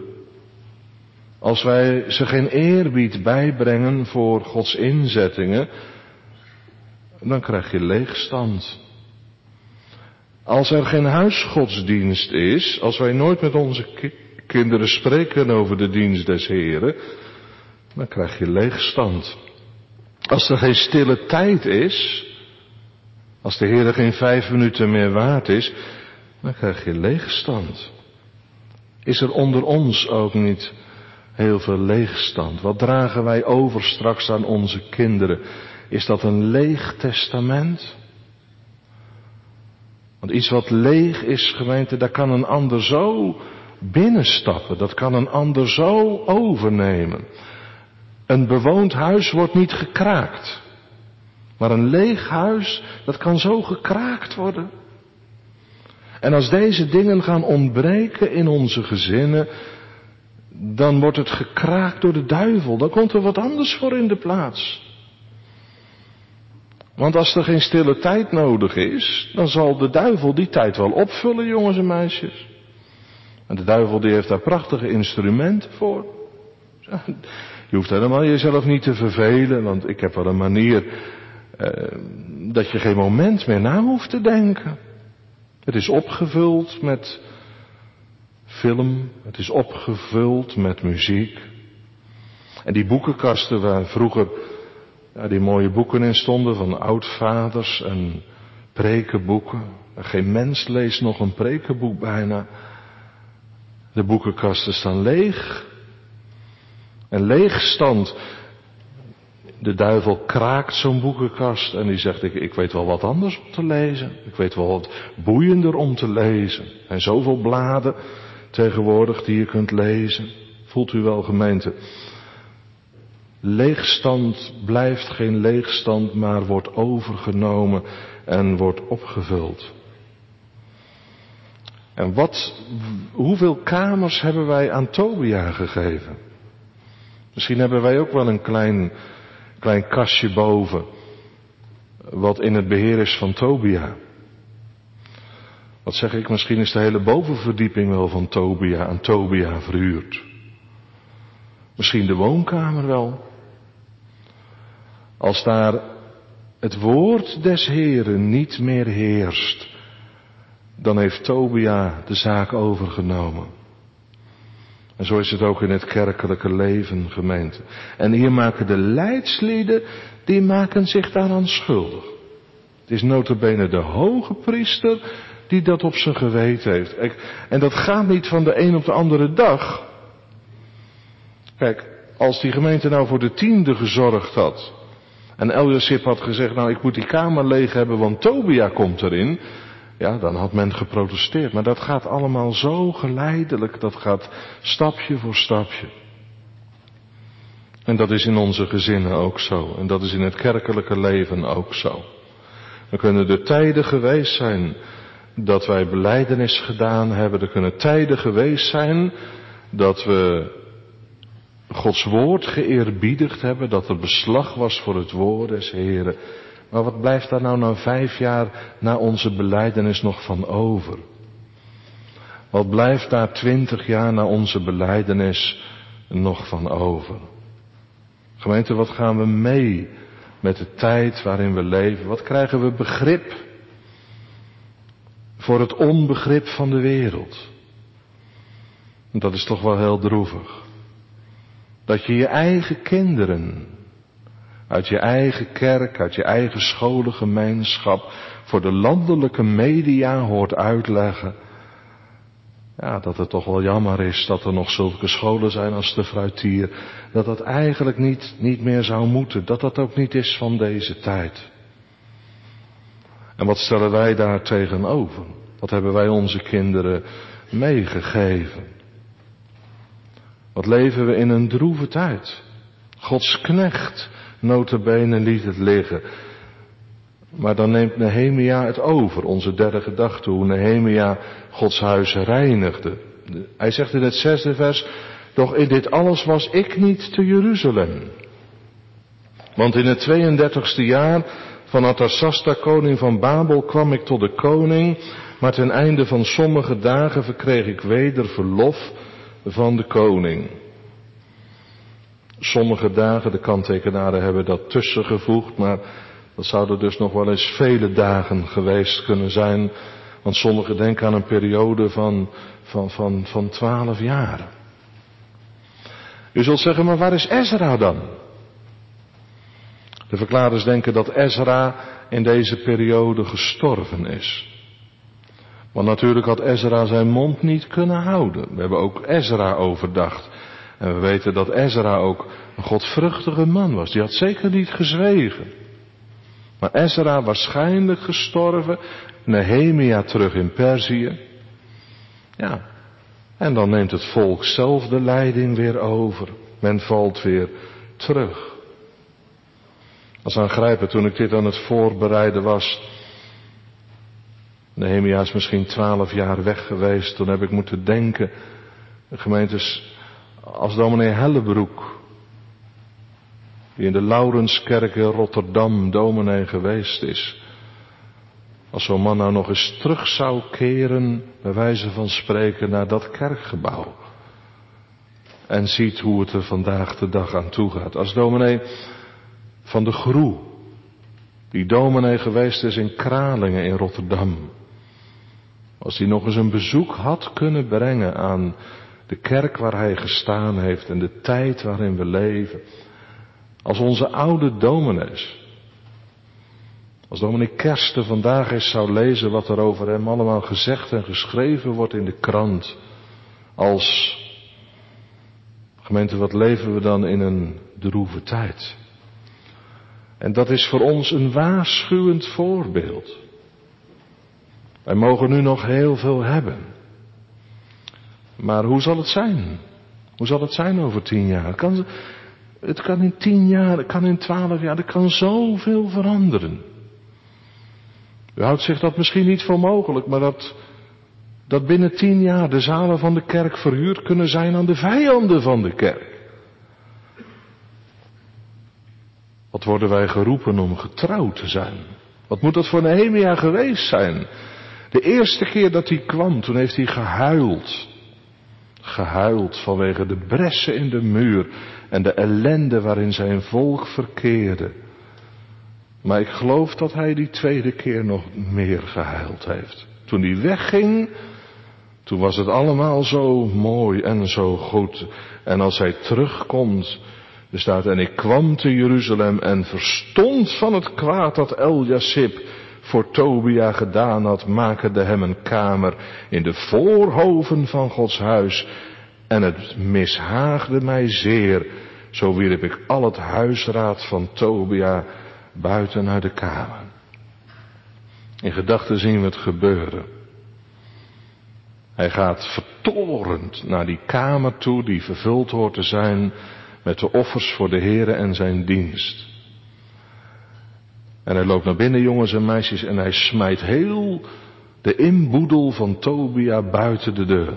[SPEAKER 1] als wij ze geen eerbied bijbrengen voor Gods inzettingen, dan krijg je leegstand. Als er geen huisgodsdienst is, als wij nooit met onze kinderen spreken over de dienst des Heren, dan krijg je leegstand. Als er geen stille tijd is, als de Heer geen 5 minuten meer waard is, dan krijg je leegstand. Is er onder ons ook niet heel veel leegstand? Wat dragen wij over straks aan onze kinderen? Is dat een leeg testament? Want iets wat leeg is, gemeente, daar kan een ander zo binnenstappen. Dat kan een ander zo overnemen. Een bewoond huis wordt niet gekraakt. Maar een leeg huis, dat kan zo gekraakt worden. En als deze dingen gaan ontbreken in onze gezinnen, dan wordt het gekraakt door de duivel. Dan komt er wat anders voor in de plaats. Want als er geen stille tijd nodig is, dan zal de duivel die tijd wel opvullen, jongens en meisjes. En de duivel die heeft daar prachtige instrumenten voor. Je hoeft helemaal jezelf niet te vervelen, want ik heb wel een manier dat je geen moment meer na hoeft te denken. Het is opgevuld met film, het is opgevuld met muziek. En die boekenkasten waar vroeger die mooie boeken in stonden van oudvaders en prekenboeken. Geen mens leest nog een prekenboek bijna. De boekenkasten staan leeg. En leegstand. De duivel kraakt zo'n boekenkast en die zegt, ik weet wel wat anders om te lezen. Ik weet wel wat boeiender om te lezen. En zoveel bladen tegenwoordig die je kunt lezen. Voelt u wel, gemeente? Leegstand blijft geen leegstand, maar wordt overgenomen en wordt opgevuld. En hoeveel kamers hebben wij aan Tobia gegeven? Misschien hebben wij ook wel een klein kastje boven, wat in het beheer is van Tobia. Wat zeg ik, misschien is de hele bovenverdieping wel van Tobia aan Tobia verhuurd. Misschien de woonkamer wel. Als daar het woord des Heren niet meer heerst, dan heeft Tobia de zaak overgenomen. En zo is het ook in het kerkelijke leven, gemeente. En hier maken de leidslieden, die maken zich daaraan schuldig. Het is nota bene de hoge priester die dat op zijn geweten heeft. En dat gaat niet van de een op de andere dag. Kijk, als die gemeente nou voor de 10e gezorgd had, en Eljasip had gezegd, nou ik moet die kamer leeg hebben, want Tobia komt erin. Ja, dan had men geprotesteerd. Maar dat gaat allemaal zo geleidelijk. Dat gaat stapje voor stapje. En dat is in onze gezinnen ook zo. En dat is in het kerkelijke leven ook zo. Er kunnen er tijden geweest zijn dat wij belijdenis gedaan hebben. Er kunnen tijden geweest zijn dat we Gods woord geëerbiedigd hebben. Dat er beslag was voor het woord des Heren. Maar wat blijft daar nou 5 jaar na onze belijdenis nog van over? Wat blijft daar 20 jaar na onze belijdenis nog van over? Gemeente, wat gaan we mee met de tijd waarin we leven? Wat krijgen we begrip voor het onbegrip van de wereld? Dat is toch wel heel droevig. Dat je je eigen kinderen uit je eigen kerk, uit je eigen scholengemeenschap, voor de landelijke media hoort uitleggen. Ja, dat het toch wel jammer is dat er nog zulke scholen zijn als de Fruitier. Dat dat eigenlijk niet meer zou moeten. Dat dat ook niet is van deze tijd. En wat stellen wij daar tegenover? Wat hebben wij onze kinderen meegegeven? Wat leven we in een droeve tijd? Gods knecht nota bene liet het liggen. Maar dan neemt Nehemia het over, onze derde gedachte, hoe Nehemia Gods huis reinigde. Hij zegt in het 6e vers, doch in dit alles was ik niet te Jeruzalem. Want in het 32e jaar van Artasasta, koning van Babel, kwam ik tot de koning, maar ten einde van sommige dagen verkreeg ik weder verlof van de koning. Sommige dagen, de kanttekenaren hebben dat tussengevoegd, maar Dat zouden dus nog wel eens vele dagen geweest kunnen zijn. Want sommigen denken aan een periode van 12 jaar. U zult zeggen, maar waar is Ezra dan? De verklaarders denken dat Ezra in deze periode gestorven is. Want natuurlijk had Ezra zijn mond niet kunnen houden. We hebben ook Ezra overdacht. En we weten dat Ezra ook een godvruchtige man was. Die had zeker niet gezwegen. Maar Ezra waarschijnlijk gestorven. Nehemia terug in Perzië. Ja. En dan neemt het volk zelf de leiding weer over. Men valt weer terug. Dat is aangrijpend toen ik dit aan het voorbereiden was. Nehemia is misschien 12 jaar weg geweest. Toen heb ik moeten denken. De gemeentes als dominee Hellebroek. Die in de Laurenskerk in Rotterdam dominee geweest is. Als zo'n man nou nog eens terug zou keren, bij wijze van spreken, naar dat kerkgebouw. En ziet hoe het er vandaag de dag aan toe gaat. Als dominee van de Groe, die dominee geweest is in Kralingen in Rotterdam. Als hij nog eens een bezoek had kunnen brengen aan de kerk waar hij gestaan heeft en de tijd waarin we leven. Als onze oude dominees. Als dominee Kersten vandaag eens zou lezen wat er over hem allemaal gezegd en geschreven wordt in de krant. Als gemeente, wat leven we dan in een droeve tijd. En dat is voor ons een waarschuwend voorbeeld. Wij mogen nu nog heel veel hebben. Maar hoe zal het zijn? Hoe zal het zijn over 10 jaar? Het kan in 10 jaar, het kan in 12 jaar, er kan zoveel veranderen. U houdt zich dat misschien niet voor mogelijk, maar dat binnen 10 jaar de zalen van de kerk verhuurd kunnen zijn aan de vijanden van de kerk. Wat worden wij geroepen om getrouw te zijn? Wat moet dat voor Nehemia geweest zijn? De eerste keer dat hij kwam, toen heeft hij gehuild. Gehuild vanwege de bressen in de muur en de ellende waarin zijn volk verkeerde. Maar ik geloof dat hij die tweede keer nog meer gehuild heeft. Toen hij wegging, toen was het allemaal zo mooi en zo goed. En als hij terugkomt, er staat, en ik kwam te Jeruzalem en verstond van het kwaad dat Eljasib voor Tobia gedaan had, makende hem een kamer in de voorhoven van Gods huis. En het mishaagde mij zeer, zo wierp ik al het huisraad van Tobia buiten uit de kamer. In gedachten zien we het gebeuren. Hij gaat vertorend naar die kamer toe die vervuld hoort te zijn met de offers voor de Heere en zijn dienst. En hij loopt naar binnen, jongens en meisjes, en hij smijt heel de inboedel van Tobia buiten de deur.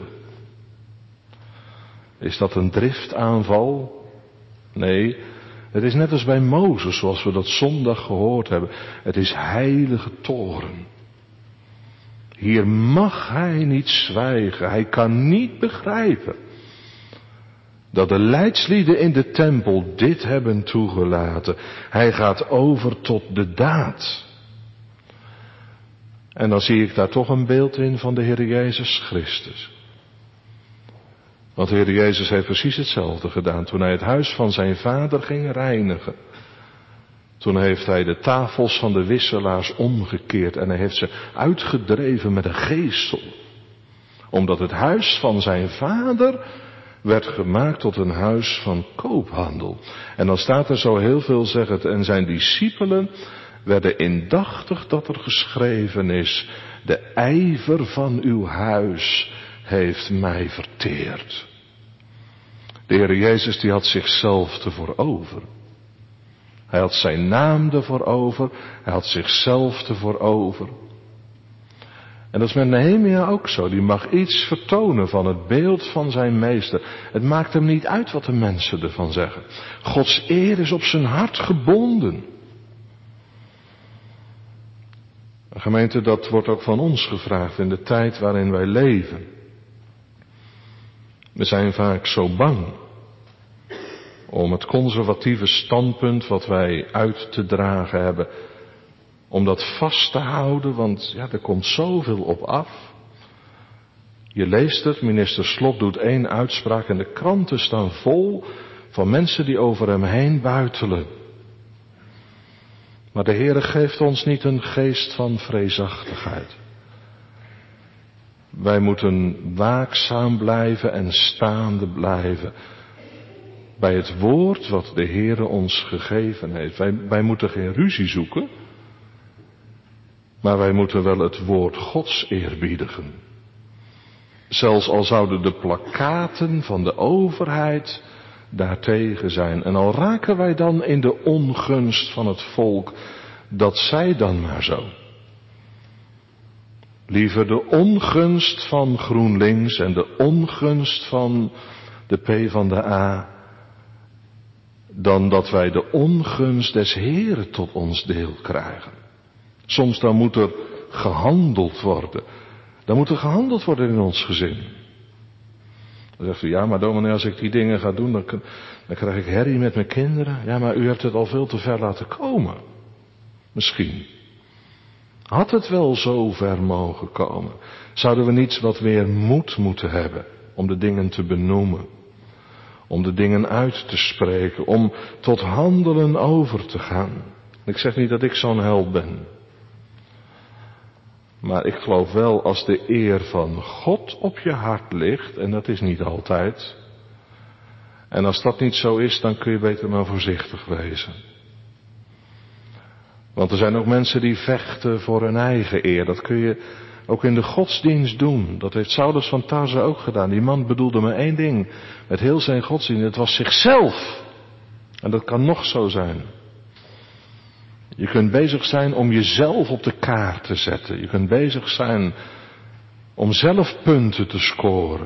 [SPEAKER 1] Is dat een driftaanval? Nee, het is net als bij Mozes, zoals we dat zondag gehoord hebben. Het is heilige toorn. Hier mag hij niet zwijgen. Hij kan niet begrijpen dat de leidslieden in de tempel dit hebben toegelaten. Hij gaat over tot de daad. En dan zie ik daar toch een beeld in van de Heer Jezus Christus. Want de Heer Jezus heeft precies hetzelfde gedaan toen hij het huis van zijn vader ging reinigen. Toen heeft hij de tafels van de wisselaars omgekeerd en hij heeft ze uitgedreven met een geestel. Omdat het huis van zijn vader werd gemaakt tot een huis van koophandel. En dan staat er zo heel veel zeggend, en zijn discipelen werden indachtig dat er geschreven is, de ijver van uw huis heeft mij verteerd. De Heer Jezus die had zichzelf ervoor over. Hij had zijn naam ervoor over. Hij had zichzelf ervoor over. En dat is met Nehemia ook zo. Die mag iets vertonen van het beeld van zijn meester. Het maakt hem niet uit wat de mensen ervan zeggen. Gods eer is op zijn hart gebonden. Gemeente, dat wordt ook van ons gevraagd in de tijd waarin wij leven. We zijn vaak zo bang om het conservatieve standpunt wat wij uit te dragen hebben, om dat vast te houden, want ja, er komt zoveel op af. Je leest het, minister Slop doet 1 uitspraak en de kranten staan vol van mensen die over hem heen buitelen. Maar de Heere geeft ons niet een geest van vreesachtigheid. Wij moeten waakzaam blijven en staande blijven bij het woord wat de Heere ons gegeven heeft. Wij moeten geen ruzie zoeken, maar wij moeten wel het woord Gods eerbiedigen. Zelfs al zouden de plakkaten van de overheid daartegen zijn. En al raken wij dan in de ongunst van het volk, dat zij dan maar zo. Liever de ongunst van GroenLinks en de ongunst van de PvdA, dan dat wij de ongunst des Heeren tot ons deel krijgen. Soms dan moet er gehandeld worden. Dan moet er gehandeld worden in ons gezin. Dan zegt u, ja maar dominee, als ik die dingen ga doen, dan krijg ik herrie met mijn kinderen. Ja, maar u hebt het al veel te ver laten komen. Misschien. Had het wel zo ver mogen komen? Zouden we niet wat meer moed moeten hebben om de dingen te benoemen? Om de dingen uit te spreken, om tot handelen over te gaan. Ik zeg niet dat ik zo'n held ben. Maar ik geloof wel, als de eer van God op je hart ligt, en dat is niet altijd. En als dat niet zo is, dan kun je beter maar voorzichtig wezen. Want er zijn ook mensen die vechten voor hun eigen eer. Dat kun je ook in de godsdienst doen. Dat heeft Saulus van Tarse ook gedaan. Die man bedoelde maar 1 ding. Met heel zijn godsdienst. Het was zichzelf. En dat kan nog zo zijn. Je kunt bezig zijn om jezelf op de kaart te zetten. Je kunt bezig zijn om zelf punten te scoren.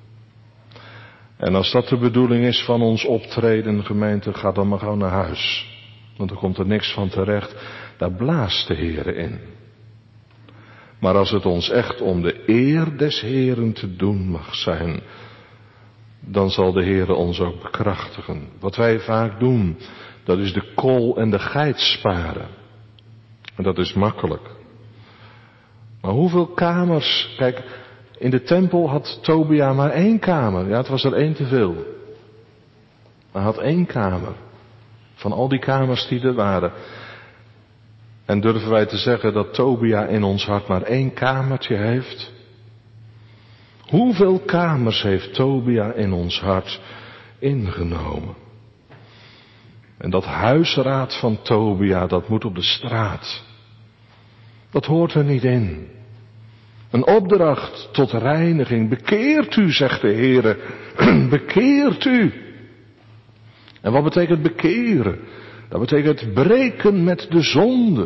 [SPEAKER 1] En als dat de bedoeling is van ons optreden, gemeente, ga dan maar gauw naar huis. Want er komt er niks van terecht. Daar blaast de Heere in. Maar als het ons echt om de eer des Heeren te doen mag zijn, dan zal de Heere ons ook bekrachtigen. Wat wij vaak doen, dat is de kool en de geit sparen. En dat is makkelijk. Maar hoeveel kamers, kijk, in de tempel had Tobia maar 1 kamer. Ja, het was er 1 te veel. Maar hij had 1 kamer. Van al die kamers die er waren. En durven wij te zeggen dat Tobia in ons hart maar 1 kamertje heeft? Hoeveel kamers heeft Tobia in ons hart ingenomen? En dat huisraad van Tobia, dat moet op de straat. Dat hoort er niet in. Een opdracht tot reiniging. Bekeert u, zegt de Heere. Bekeert u. En wat betekent bekeren? Dat betekent breken met de zonde.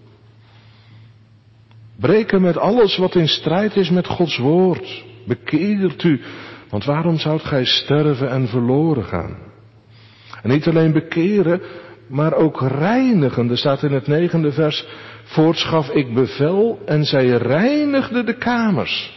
[SPEAKER 1] Breken met alles wat in strijd is met Gods woord. Bekeert u, want waarom zoudt gij sterven en verloren gaan? En niet alleen bekeren, maar ook reinigen. Er staat in het 9e vers, voorts gaf ik bevel en zij reinigde de kamers.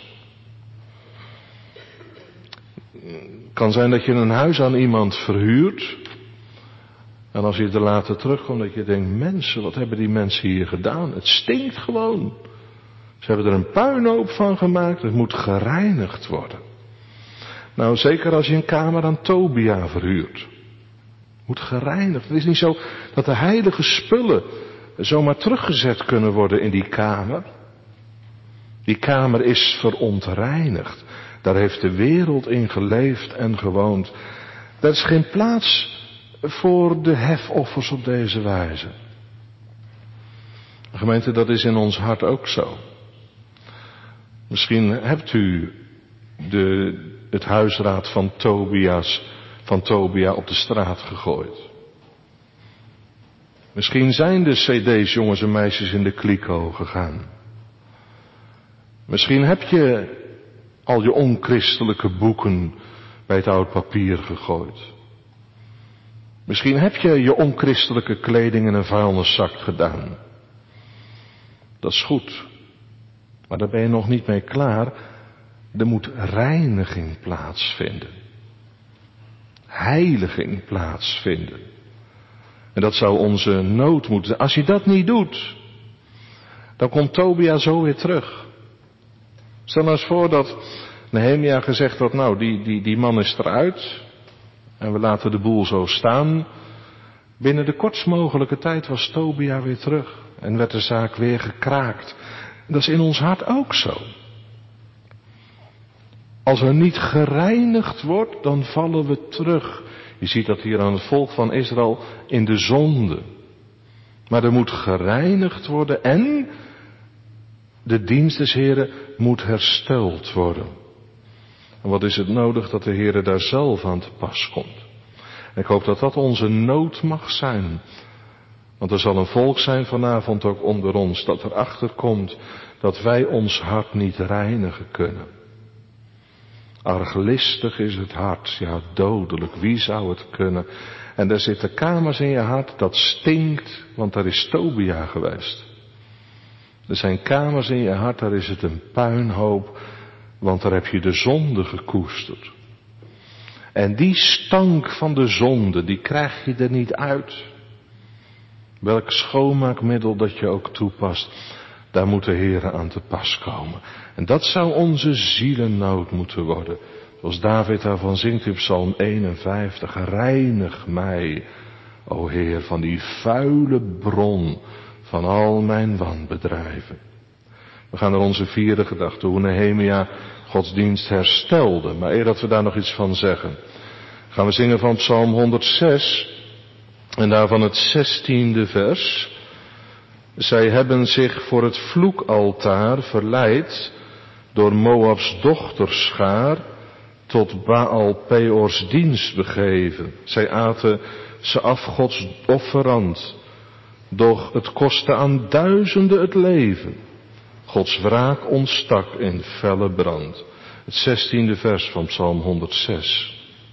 [SPEAKER 1] Het kan zijn dat je een huis aan iemand verhuurt. En als je er later terugkomt, dat je denkt, mensen, wat hebben die mensen hier gedaan? Het stinkt gewoon. Ze hebben er een puinhoop van gemaakt, het moet gereinigd worden. Nou, zeker als je een kamer aan Tobia verhuurt. Moet gereinigd. Het is niet zo dat de heilige spullen zomaar teruggezet kunnen worden in die kamer. Die kamer is verontreinigd. Daar heeft de wereld in geleefd en gewoond. Daar is geen plaats voor de hefoffers op deze wijze. Gemeente, dat is in ons hart ook zo. Misschien hebt u het huisraad van Tobia op de straat gegooid. Misschien zijn de cd's, jongens en meisjes, in de kliko gegaan. Misschien heb je al je onchristelijke boeken bij het oud papier gegooid. Misschien heb je je onchristelijke kleding in een vuilniszak gedaan. Dat is goed. Maar daar ben je nog niet mee klaar. Er moet reiniging plaatsvinden. Heiliging plaatsvinden. En dat zou onze nood moeten zijn. Als je dat niet doet, Dan komt Tobia zo weer terug. Stel nou eens voor dat Nehemia gezegd had, nou die man is eruit. En we laten de boel zo staan. Binnen de kortst mogelijke tijd was Tobia weer terug. En werd de zaak weer gekraakt. Dat is in ons hart ook zo. Als er niet gereinigd wordt, dan vallen we terug. Je ziet dat hier aan het volk van Israël in de zonde. Maar er moet gereinigd worden en de dienst des Heren moet hersteld worden. En wat is het nodig dat de Heere daar zelf aan te pas komt? En ik hoop dat dat onze nood mag zijn. Want er zal een volk zijn vanavond ook onder ons dat erachter komt dat wij ons hart niet reinigen kunnen. Arglistig is het hart, ja dodelijk, wie zou het kunnen? En er zitten kamers in je hart, dat stinkt, want daar is Tobia geweest. Er zijn kamers in je hart, daar is het een puinhoop, want daar heb je de zonde gekoesterd. En die stank van de zonde, die krijg je er niet uit. Welk schoonmaakmiddel dat je ook toepast, daar moet de Heere aan te pas komen. En dat zou onze zielennood moeten worden. Zoals David daarvan zingt in Psalm 51. Reinig mij, o Heer, van die vuile bron van al mijn wanbedrijven. We gaan naar onze vierde gedachte, hoe Nehemia Gods dienst herstelde. Maar eer dat we daar nog iets van zeggen, gaan we zingen van Psalm 106 en daarvan het 16e vers. Zij hebben zich voor het vloekaltaar verleid door Moabs dochterschaar tot Baal Peors dienst begeven. Zij aten ze af Gods offerand, doch het kostte aan duizenden het leven. Gods wraak ontstak in felle brand. Het 16e vers van Psalm 106.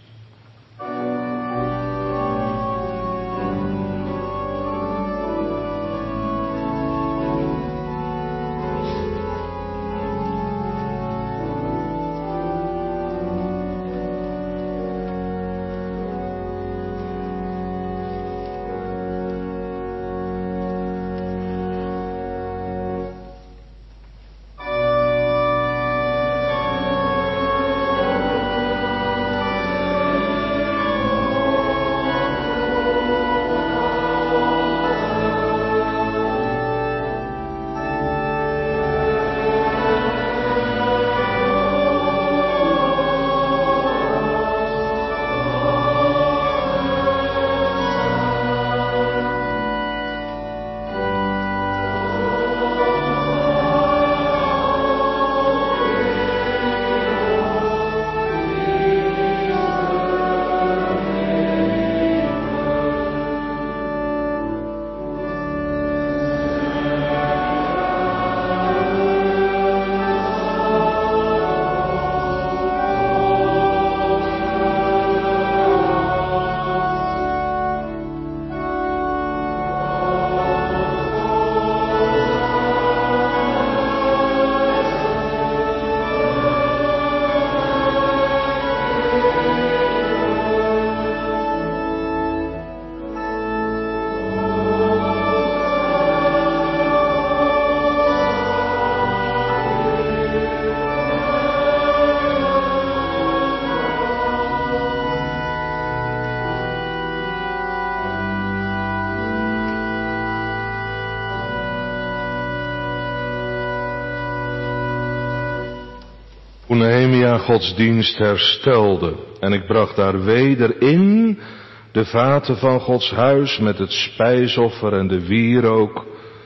[SPEAKER 1] Toen Nehemia Gods dienst herstelde en ik bracht daar weder in de vaten van Gods huis met het spijsoffer en de wierook.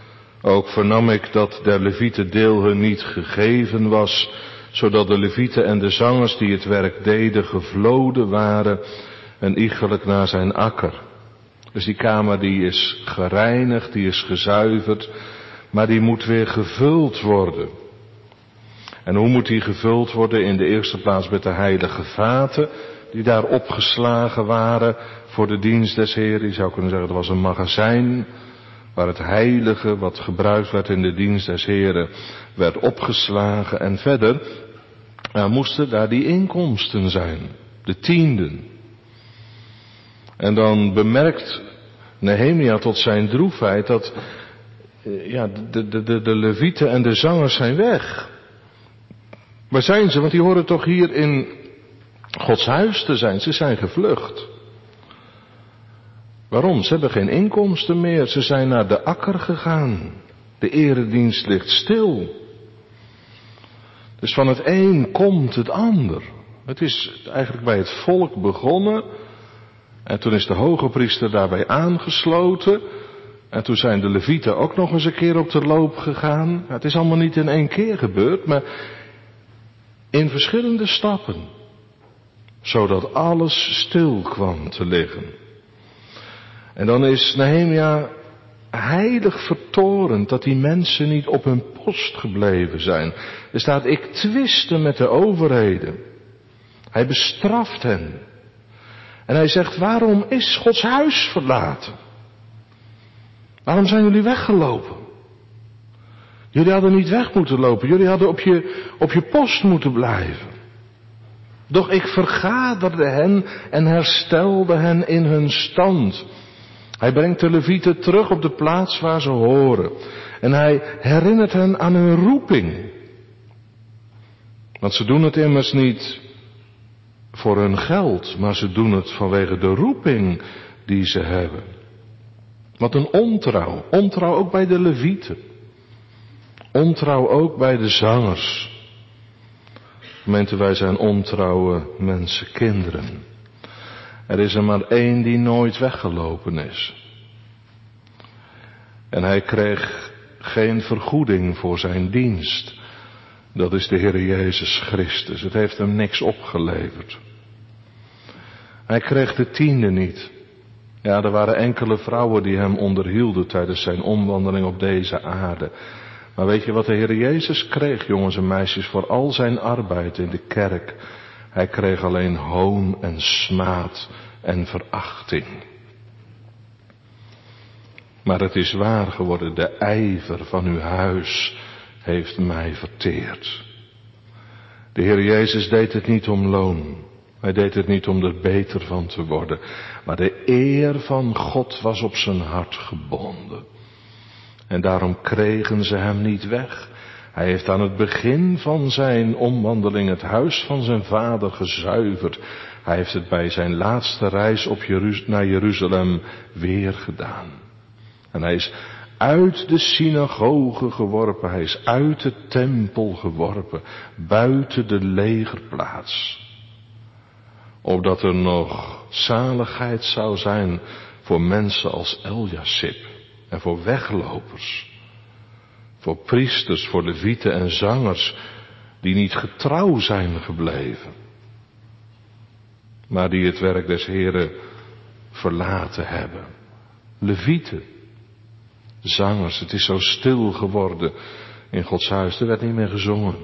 [SPEAKER 1] Ook vernam ik dat der Levieten deel hun niet gegeven was, zodat de Levieten en de zangers die het werk deden gevloden waren en iegelijk naar zijn akker. Dus die kamer die is gereinigd, die is gezuiverd, maar die moet weer gevuld worden. En hoe moet die gevuld worden? In de eerste plaats met de heilige vaten die daar opgeslagen waren voor de dienst des Heeren. Je zou kunnen zeggen, dat was een magazijn waar het heilige wat gebruikt werd in de dienst des Heeren werd opgeslagen. En verder moesten daar die inkomsten zijn, de tienden. En dan bemerkt Nehemia tot zijn droefheid dat de levieten en de zangers zijn weg. Waar zijn ze? Want die horen toch hier in Gods huis te zijn. Ze zijn gevlucht. Waarom? Ze hebben geen inkomsten meer. Ze zijn naar de akker gegaan. De eredienst ligt stil. Dus van het een komt het ander. Het is eigenlijk bij het volk begonnen. En toen is de hogepriester daarbij aangesloten. En toen zijn de levieten ook nog eens een keer op de loop gegaan. Het is allemaal niet in één keer gebeurd, maar in verschillende stappen. Zodat alles stil kwam te liggen. En dan is Nehemia heilig vertorend dat die mensen niet op hun post gebleven zijn. Er staat, ik twiste met de overheden. Hij bestraft hen. En hij zegt, waarom is Gods huis verlaten? Waarom zijn jullie weggelopen? Jullie hadden niet weg moeten lopen. Jullie hadden op je post moeten blijven. Doch ik vergaderde hen en herstelde hen in hun stand. Hij brengt de levieten terug op de plaats waar ze horen. En hij herinnert hen aan hun roeping. Want ze doen het immers niet voor hun geld, maar ze doen het vanwege de roeping die ze hebben. Wat een ontrouw. Ontrouw ook bij de levieten. Ontrouw ook bij de zangers. Gemeente, wij zijn ontrouwe mensen, kinderen. Er is er maar één die nooit weggelopen is. En hij kreeg geen vergoeding voor zijn dienst. Dat is de Heer Jezus Christus. Het heeft hem niks opgeleverd. Hij kreeg de tiende niet. Ja, er waren enkele vrouwen die hem onderhielden tijdens zijn omwandeling op deze aarde. Maar weet je wat de Heer Jezus kreeg, jongens en meisjes, voor al zijn arbeid in de kerk? Hij kreeg alleen hoon en smaad en verachting. Maar het is waar geworden, de ijver van uw huis heeft mij verteerd. De Heer Jezus deed het niet om loon. Hij deed het niet om er beter van te worden. Maar de eer van God was op zijn hart gebonden. En daarom kregen ze hem niet weg. Hij heeft aan het begin van zijn omwandeling het huis van zijn vader gezuiverd. Hij heeft het bij zijn laatste reis naar Jeruzalem weer gedaan. En hij is uit de synagoge geworpen. Hij is uit de tempel geworpen. Buiten de legerplaats. Opdat er nog zaligheid zou zijn voor mensen als Eljasib. En voor weglopers. Voor priesters, voor levieten en zangers. Die niet getrouw zijn gebleven. Maar die het werk des Heren verlaten hebben. Levieten. Zangers, het is zo stil geworden in Gods huis. Er werd niet meer gezongen.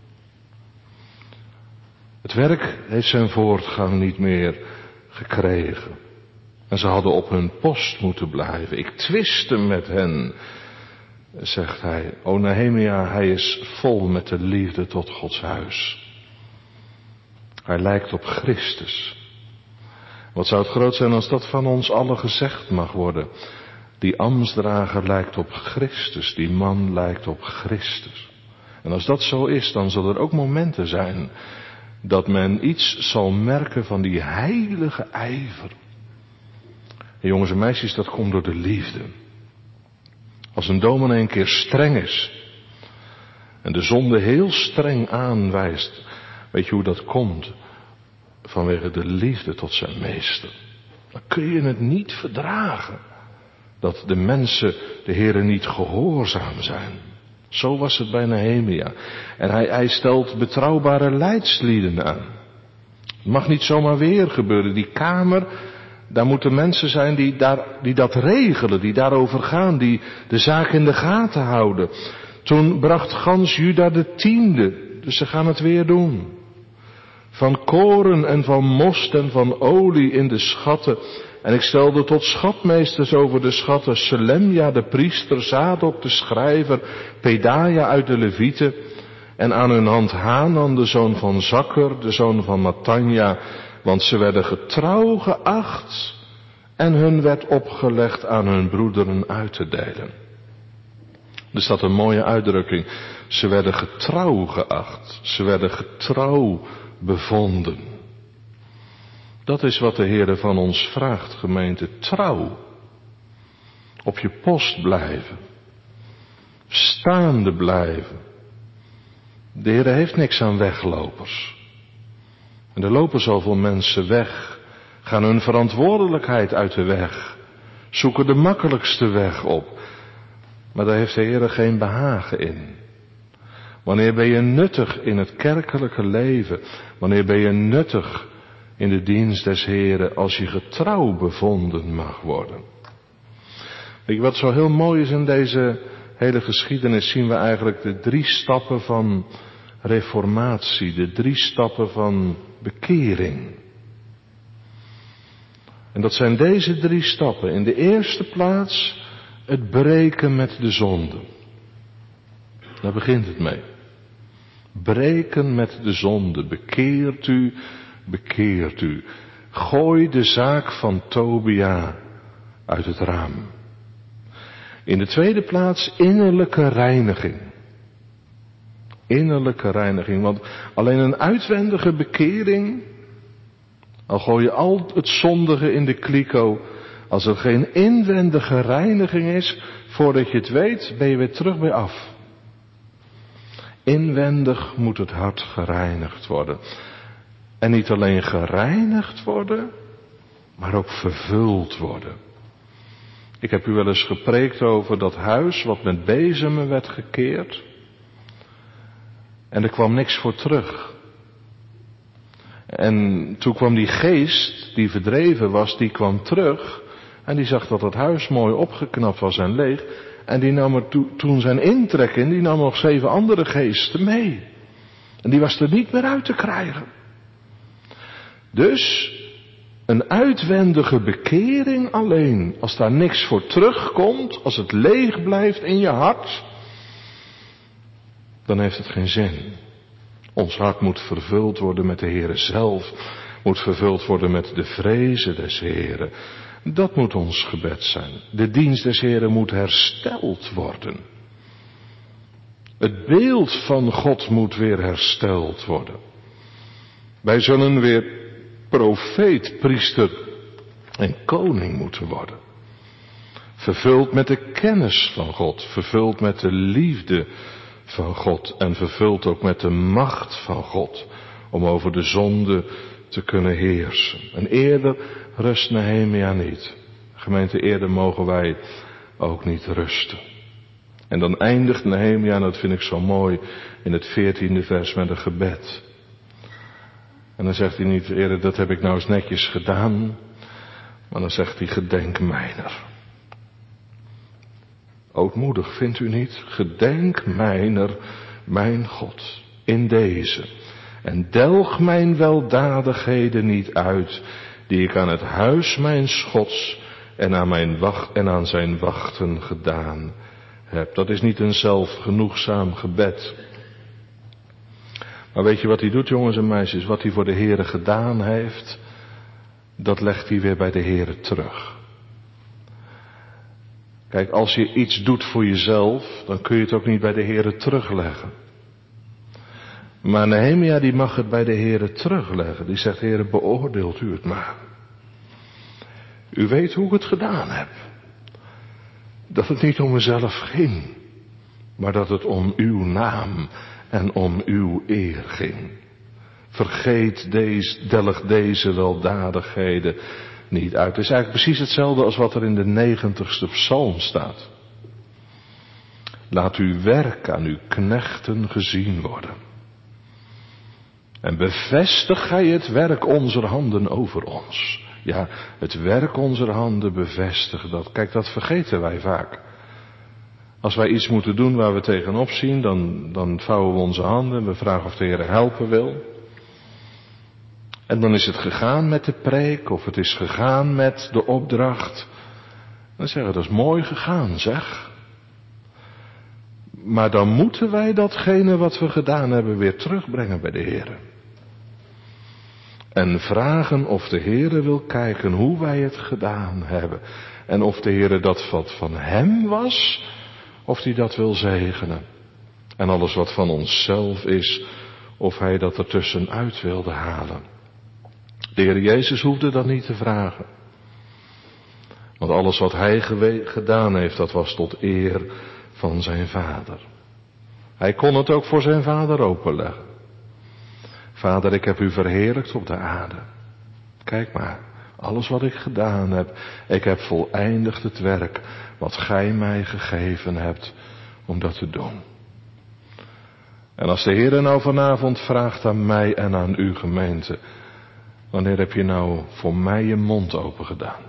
[SPEAKER 1] Het werk heeft zijn voortgang niet meer gekregen. En ze hadden op hun post moeten blijven. Ik twiste met hen, zegt hij. O Nehemia, hij is vol met de liefde tot Gods huis. Hij lijkt op Christus. Wat zou het groot zijn als dat van ons allen gezegd mag worden. Die ambtsdrager lijkt op Christus, die man lijkt op Christus. En als dat zo is, dan zullen er ook momenten zijn dat men iets zal merken van die heilige ijver. En jongens en meisjes, dat komt door de liefde. Als een dominee een keer streng is en de zonde heel streng aanwijst, weet je hoe dat komt? Vanwege de liefde tot zijn meester. Dan kun je het niet verdragen dat de mensen de Heere niet gehoorzaam zijn. Zo was het bij Nehemia. En hij stelt betrouwbare leidslieden aan. Het mag niet zomaar weer gebeuren. Die kamer, daar moeten mensen zijn die dat regelen, die daarover gaan, die de zaak in de gaten houden. Toen bracht gans Juda de tiende, dus ze gaan het weer doen. Van koren en van most en van olie in de schatten. En ik stelde tot schatmeesters over de schatten Selemja de priester, Zadok de schrijver, Pedaja uit de Levieten. En aan hun hand Hanan de zoon van Zakker, de zoon van Matanja. Want ze werden getrouw geacht en hun werd opgelegd aan hun broederen uit te delen. Er staat een mooie uitdrukking. Ze werden getrouw geacht. Ze werden getrouw bevonden. Dat is wat de Heer van ons vraagt, gemeente. Trouw. Op je post blijven. Staande blijven. De Heer heeft niks aan weglopers. En er lopen zoveel mensen weg. Gaan hun verantwoordelijkheid uit de weg. Zoeken de makkelijkste weg op. Maar daar heeft de Heer geen behagen in. Wanneer ben je nuttig in het kerkelijke leven? Wanneer ben je nuttig in de dienst des Heeren als je getrouw bevonden mag worden? Weet je wat zo heel mooi is in deze hele geschiedenis? Zien we eigenlijk de 3 stappen van reformatie. De 3 stappen van bekering. En dat zijn deze 3 stappen. In de eerste plaats het breken met de zonde. Daar begint het mee. Breken met de zonde. Bekeert u, bekeert u. Gooi de zaak van Tobia uit het raam. In de tweede plaats innerlijke reiniging. Innerlijke reiniging. Want alleen een uitwendige bekering, al gooi je al het zondige in de kliko, als er geen inwendige reiniging is, voordat je het weet, ben je weer terug bij af. Inwendig moet het hart gereinigd worden. En niet alleen gereinigd worden, maar ook vervuld worden. Ik heb u wel eens gepreekt over dat huis wat met bezemen werd gekeerd. En er kwam niks voor terug. En toen kwam die geest die verdreven was, die kwam terug. En die zag dat het huis mooi opgeknapt was en leeg. En die nam er toen zijn intrek in, die nam nog 7 andere geesten mee. En die was er niet meer uit te krijgen. Dus een uitwendige bekering alleen, als daar niks voor terugkomt, als het leeg blijft in je hart, dan heeft het geen zin. Ons hart moet vervuld worden met de Heere zelf, moet vervuld worden met de vrezen des Heeren. Dat moet ons gebed zijn. De dienst des Heeren moet hersteld worden. Het beeld van God moet weer hersteld worden. Wij zullen weer profeet, priester en koning moeten worden. Vervuld met de kennis van God, vervuld met de liefde van God en vervuld ook met de macht van God om over de zonde te kunnen heersen. En eerder rust Nehemia niet. Gemeente, eerder mogen wij ook niet rusten. En dan eindigt Nehemia, en dat vind ik zo mooi, in het 14e vers met een gebed. En dan zegt hij niet eerder, dat heb ik nou eens netjes gedaan, maar dan zegt hij, gedenk mijner. Ootmoedig, vindt u niet? Gedenk mijner, mijn God, in deze. En delg mijn weldadigheden niet uit, die ik aan het huis mijns Gods en aan zijn wachten gedaan heb. Dat is niet een zelfgenoegzaam gebed. Maar weet je wat hij doet, jongens en meisjes? Wat hij voor de Heere gedaan heeft, dat legt hij weer bij de Heere terug. Kijk, als je iets doet voor jezelf, dan kun je het ook niet bij de Heere terugleggen. Maar Nehemia die mag het bij de Heere terugleggen. Die zegt, Heere, beoordeelt u het maar. U weet hoe ik het gedaan heb. Dat het niet om mezelf ging, maar dat het om uw naam en om uw eer ging. Vergeet delg deze weldadigheden niet uit. Het is eigenlijk precies hetzelfde als wat er in de 90ste psalm staat. Laat uw werk aan uw knechten gezien worden. En bevestig gij het werk onzer handen over ons. Ja, het werk onzer handen bevestigen dat. Kijk, dat vergeten wij vaak. Als wij iets moeten doen waar we tegenop zien, dan vouwen we onze handen en we vragen of de Heer helpen wil. En dan is het gegaan met de preek of het is gegaan met de opdracht. Dan zeggen we, dat is mooi gegaan, zeg. Maar dan moeten wij datgene wat we gedaan hebben weer terugbrengen bij de Heer. En vragen of de Heere wil kijken hoe wij het gedaan hebben. En of de Heere dat wat van hem was, of hij dat wil zegenen. En alles wat van onszelf is, of hij dat er tussenuit wilde halen. De Heer Jezus hoefde dat niet te vragen. Want alles wat hij gedaan heeft, dat was tot eer van zijn Vader. Hij kon het ook voor zijn Vader openleggen. Vader, ik heb u verheerlijkt op de aarde. Kijk maar, alles wat ik gedaan heb, ik heb voleindigd het werk wat gij mij gegeven hebt om dat te doen. En als de Heer nou vanavond vraagt aan mij en aan uw gemeente, wanneer heb je nou voor mij je mond open gedaan?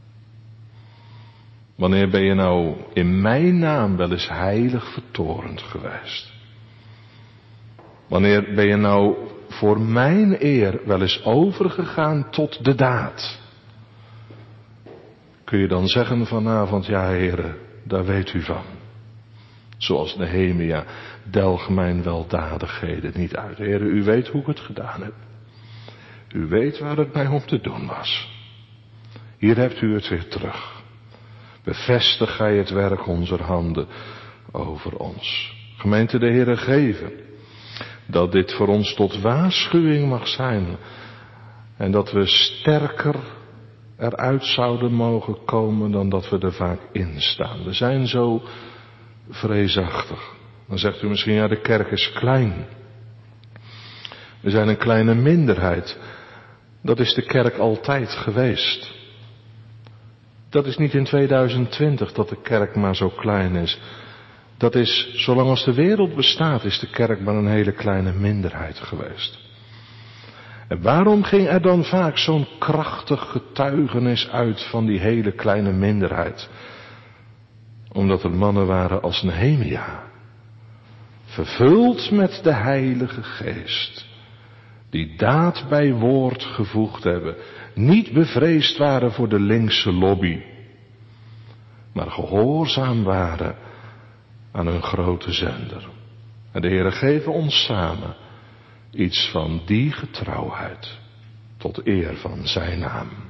[SPEAKER 1] Wanneer ben je nou in mijn naam wel eens heilig vertorend geweest? Wanneer ben je nou voor mijn eer wel eens overgegaan tot de daad? Kun je dan zeggen vanavond, ja Heere, daar weet u van. Zoals Nehemia, delg mijn weldadigheden niet uit. Heere, u weet hoe ik het gedaan heb. U weet waar het mij om te doen was. Hier hebt u het weer terug. Bevestig gij het werk onzer handen over ons. Gemeente, de Heere geven dat dit voor ons tot waarschuwing mag zijn. En dat we sterker eruit zouden mogen komen dan dat we er vaak in staan. We zijn zo vreesachtig. Dan zegt u misschien, ja, de kerk is klein. We zijn een kleine minderheid. Dat is de kerk altijd geweest. Dat is niet in 2020 dat de kerk maar zo klein is. Dat is, zolang als de wereld bestaat, is de kerk maar een hele kleine minderheid geweest. En waarom ging er dan vaak zo'n krachtig getuigenis uit van die hele kleine minderheid? Omdat er mannen waren als Nehemia, vervuld met de Heilige Geest, die daad bij woord gevoegd hebben, niet bevreesd waren voor de linkse lobby, maar gehoorzaam waren aan hun grote zender. En de Heere geven ons samen iets van die getrouwheid tot eer van zijn naam.